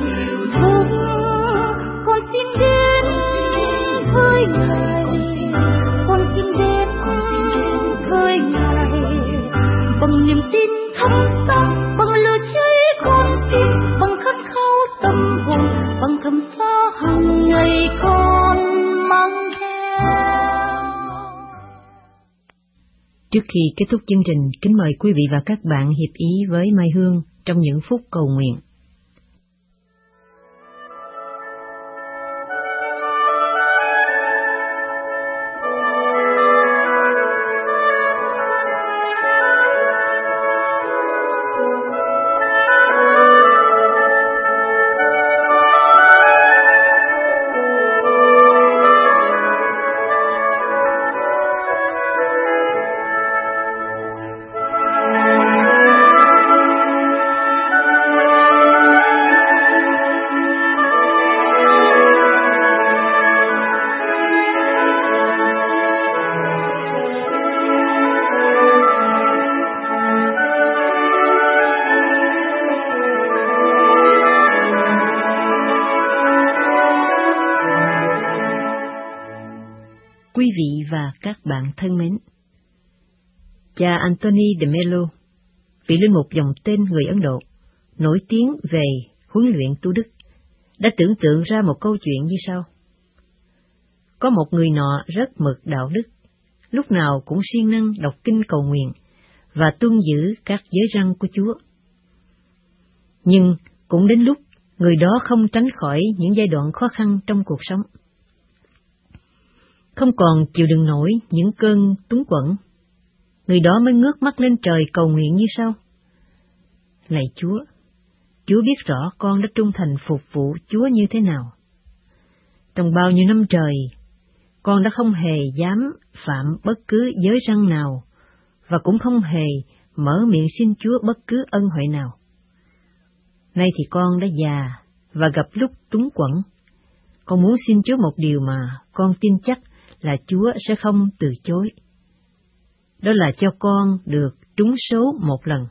Speaker 3: Con xin đến với Ngài, con xin đến với Ngài bằng niềm tin thâm tâm, bằng lời cháy con tim, bằng khát khao tâm hồn, bằng thầm thá hàng ngày con mang theo.
Speaker 1: Trước khi kết thúc chương trình, kính mời quý vị và các bạn hiệp ý với Mai Hương trong những phút cầu nguyện. Quý vị và các bạn thân mến, cha Anthony de Mello, vị linh mục dòng tên người Ấn Độ, nổi tiếng về huấn luyện tu đức, đã tưởng tượng ra một câu chuyện như sau. Có một người nọ rất mực đạo đức, lúc nào cũng siêng năng đọc kinh cầu nguyện và tuân giữ các giới răn của Chúa. Nhưng cũng đến lúc người đó không tránh khỏi những giai đoạn khó khăn trong cuộc sống. Không còn chịu đựng nổi những cơn túng quẫn, người đó mới ngước mắt lên trời cầu nguyện như sau. Lạy Chúa, Chúa biết rõ con đã trung thành phục vụ Chúa như thế nào. Trong bao nhiêu năm trời, con đã không hề dám phạm bất cứ giới răn nào, và cũng không hề mở miệng xin Chúa bất cứ ân huệ nào. Nay thì con đã già và gặp lúc túng quẫn. Con muốn xin Chúa một điều mà con tin chắc là Chúa sẽ không từ chối. Đó là cho con được trúng số một lần.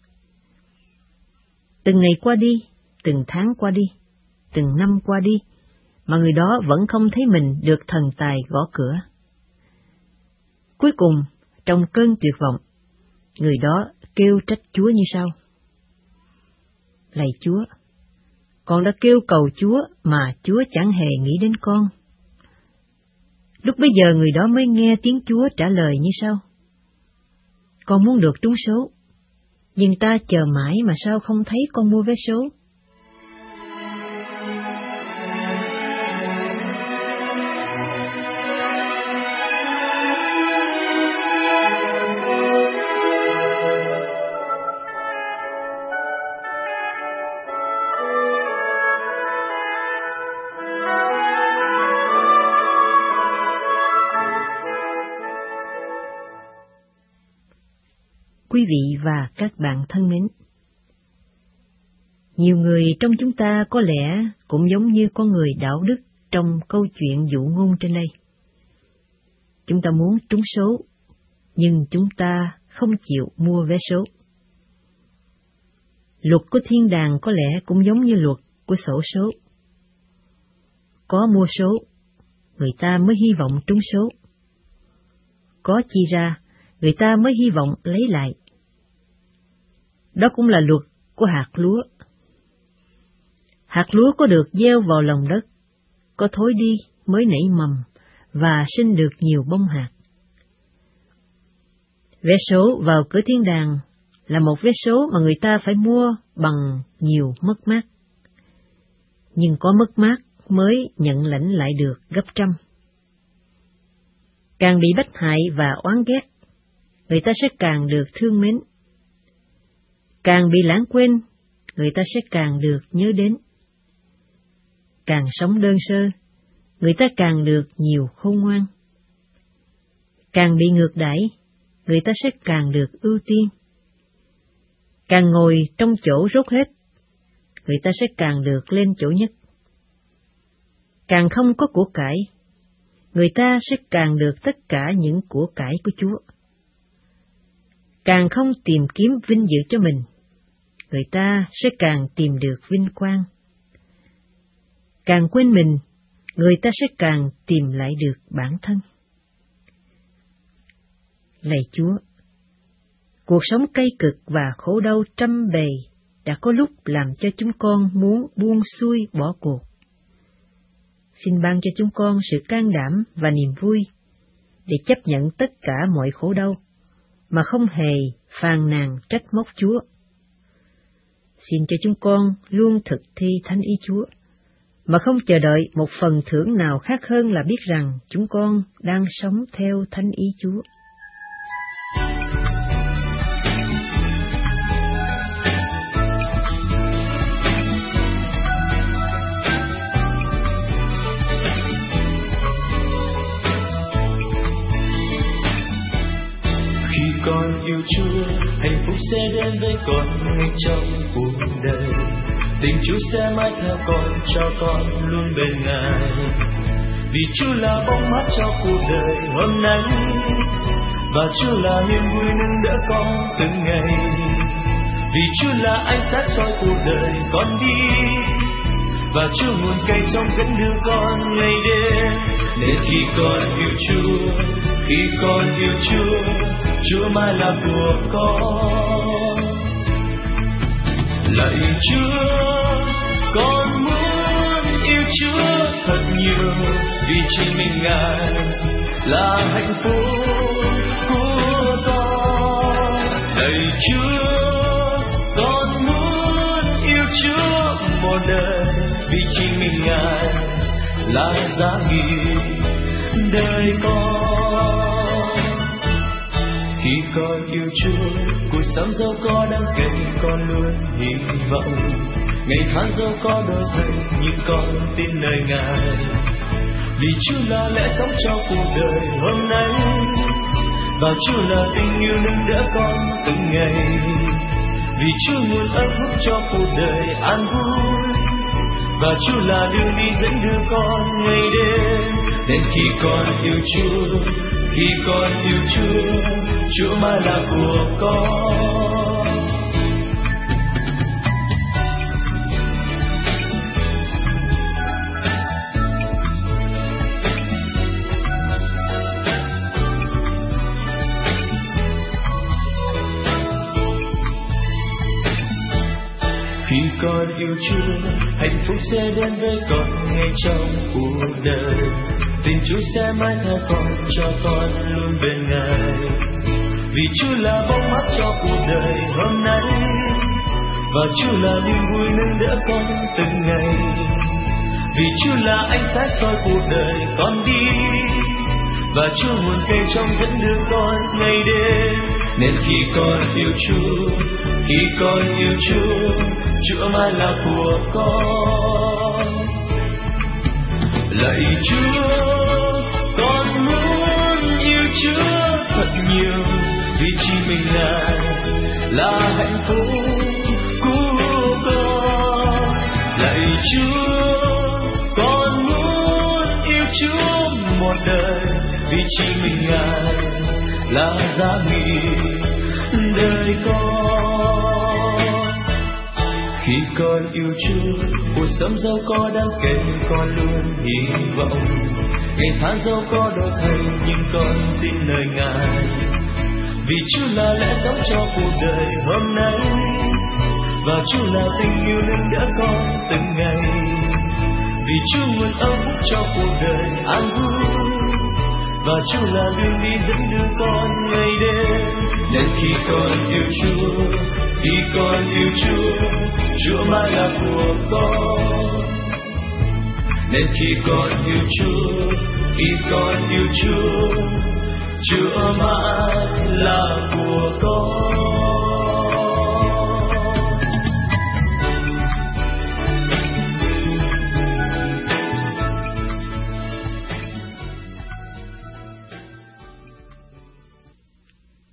Speaker 1: Từng ngày qua đi, từng tháng qua đi, từng năm qua đi, mà người đó vẫn không thấy mình được thần tài gõ cửa. Cuối cùng, trong cơn tuyệt vọng, người đó kêu trách Chúa như sau. Lạy Chúa, con đã kêu cầu Chúa mà Chúa chẳng hề nghĩ đến con. Lúc bấy giờ người đó mới nghe tiếng Chúa trả lời như sau. Con muốn được trúng số, nhưng ta chờ mãi mà sao không thấy con mua vé số. Quý vị và các bạn thân mến, nhiều người trong chúng ta có lẽ cũng giống như con người đạo đức trong câu chuyện dụ ngôn trên đây. Chúng ta muốn trúng số, nhưng chúng ta không chịu mua vé số. Luật của thiên đàng có lẽ cũng giống như luật của xổ số. Có mua số, người ta mới hy vọng trúng số. Có chi ra, người ta mới hy vọng lấy lại. Đó cũng là luật của hạt lúa. Hạt lúa có được gieo vào lòng đất, có thối đi mới nảy mầm và sinh được nhiều bông hạt. Vé số vào cửa thiên đàng là một vé số mà người ta phải mua bằng nhiều mất mát. Nhưng có mất mát mới nhận lãnh lại được gấp trăm. Càng bị bách hại và oán ghét, người ta sẽ càng được thương mến. Càng bị lãng quên, người ta sẽ càng được nhớ đến. Càng sống đơn sơ, người ta càng được nhiều khôn ngoan. Càng bị ngược đãi, người ta sẽ càng được ưu tiên. Càng ngồi trong chỗ rốt hết, người ta sẽ càng được lên chỗ nhất. Càng không có của cải, người ta sẽ càng được tất cả những của cải của Chúa. Càng không tìm kiếm vinh dự cho mình, người ta sẽ càng tìm được vinh quang. Càng quên mình, người ta sẽ càng tìm lại được bản thân. Lạy Chúa, cuộc sống cay cực và khổ đau trăm bề đã có lúc làm cho chúng con muốn buông xuôi bỏ cuộc. Xin ban cho chúng con sự can đảm và niềm vui để chấp nhận tất cả mọi khổ đau mà không hề phàn nàn trách móc Chúa. Xin cho chúng con luôn thực thi thánh ý Chúa mà không chờ đợi một phần thưởng nào khác hơn là biết rằng chúng con đang sống theo thánh ý Chúa.
Speaker 3: Con yêu Chúa, hạnh phúc sẽ đến với con ngay trong cuộc đời. Tình Chúa sẽ mãi theo con, cho con luôn bên Ngài. Vì Chúa là bóng mát cho cuộc đời hôm nay, và Chúa là niềm vui nâng đỡ con từng ngày. Vì Chúa là ánh sáng soi cuộc đời con đi, và Chúa nguồn cây trong dẫn đưa con ngày đêm. Nên khi con yêu Chúa, khi con yêu Chúa, Chúa mãi là của con. Lạy con muốn yêu Chúa thật nhiều, vì chỉ mình Ngài là hạnh phúc của con. Lạy con muốn yêu Chúa một đời, vì chỉ mình Ngài là giá trị đời con. Khi con yêu Chúa, cuộc sống dẫu có đáng kể con luôn hy vọng. Ngày tháng dẫu có đổi thay nhưng con tin lời Ngài. Vì Chúa là lẽ sống cho cuộc đời hôm nay, và Chúa là tình yêu nâng đỡ con từng ngày. Vì Chúa nguồn ấm ức cho cuộc đời an vui, và Chúa là đường đi dẫn đưa con ngày đêm. Nên khi con yêu Chúa, khi con yêu Chúa, Chúa mãi là của con. Khi con yêu Chúa, hạnh phúc sẽ đến với con ngay trong cuộc đời. Tình Chúa sẽ mãi theo con, cho con luôn bên Ngài. Vì Chúa là bóng mát cho cuộc đời hôm nay, và Chúa là niềm vui nâng đỡ con từng ngày. Vì Chúa là ánh sáng soi cuộc đời con đi, và Chúa nguồn cây trong dẫn đưa con ngày đêm. Nên khi con yêu Chúa, khi con yêu Chúa, Chúa mãi là của con. Lạy con muốn yêu Chúa thật nhiều, vì chỉ mình Ngài là hạnh phúc của con. Lạy con muốn yêu Chúa một đời, vì chỉ mình Ngài là giá trị đời con. Khi con yêu Chúa, cuộc sống dẫu có đáng kể con luôn hy vọng. Ngày tháng dẫu có đổi thay nhưng con tin lời Ngài. Vì Chúa là lẽ sống cho cuộc đời hôm nay, và Chúa là tình yêu nâng đỡ con từng ngày. Vì Chúa nguồn ấm ức cho cuộc đời an vui, và Chúa là đường đi dẫn đưa con ngày đêm. Nên khi con yêu Chúa, khi con yêu Chúa, Chúa mãi là của con. Nên khi con yêu Chúa, khi con yêu Chúa, Chúa mãi là của con.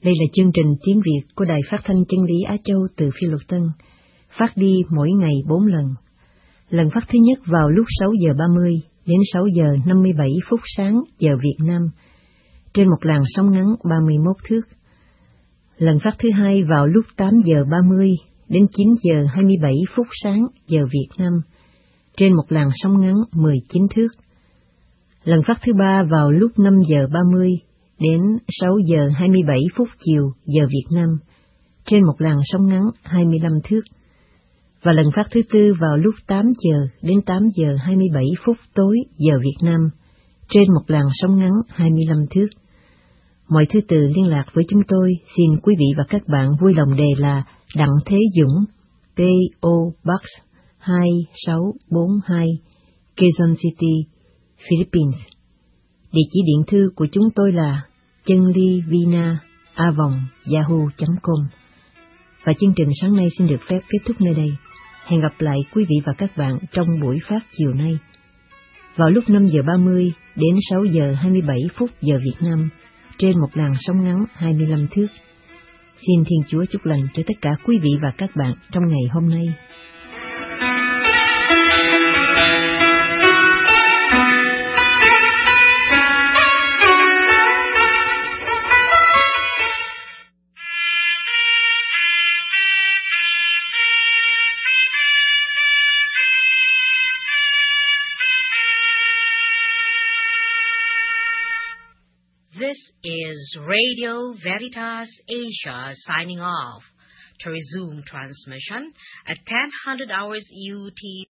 Speaker 1: Đây là chương trình tiếng Việt của Đài Phát thanh Chân lý Á Châu từ Phi Luật Tân, phát đi mỗi ngày 4 lần. Lần phát thứ nhất vào lúc 6 giờ 30 đến 6 giờ 57 phút sáng giờ Việt Nam, trên một làn sóng ngắn 31 thước. Lần phát thứ hai vào lúc 8 giờ 30 đến 9 giờ 27 phút sáng giờ Việt Nam, trên một làn sóng ngắn 19 thước. Lần phát thứ ba vào lúc 5 giờ 30 đến 6 giờ 27 phút chiều giờ Việt Nam, trên một làn sóng ngắn 25 thước. Và lần phát thứ tư vào lúc 8 giờ đến 8 giờ 27 phút tối giờ Việt Nam, trên một làn sóng ngắn 25 thước. Mọi thư từ liên lạc với chúng tôi xin quý vị và các bạn vui lòng đề là Đặng Thế Dũng, P.O. Box 2642, Quezon City, Philippines. Địa chỉ điện thư của chúng tôi là chanlivina@yahoo.com. Và chương trình sáng nay xin được phép kết thúc nơi đây. Hẹn gặp lại quý vị và các bạn trong buổi phát chiều nay, vào lúc 5 giờ 30 đến 6 giờ 27 phút giờ Việt Nam, trên một làn sóng ngắn 25 thước. Xin Thiên Chúa chúc lành cho tất cả quý vị và các bạn trong ngày hôm nay.
Speaker 5: This is Radio Veritas Asia signing off. To resume transmission at 10:00 hours UT.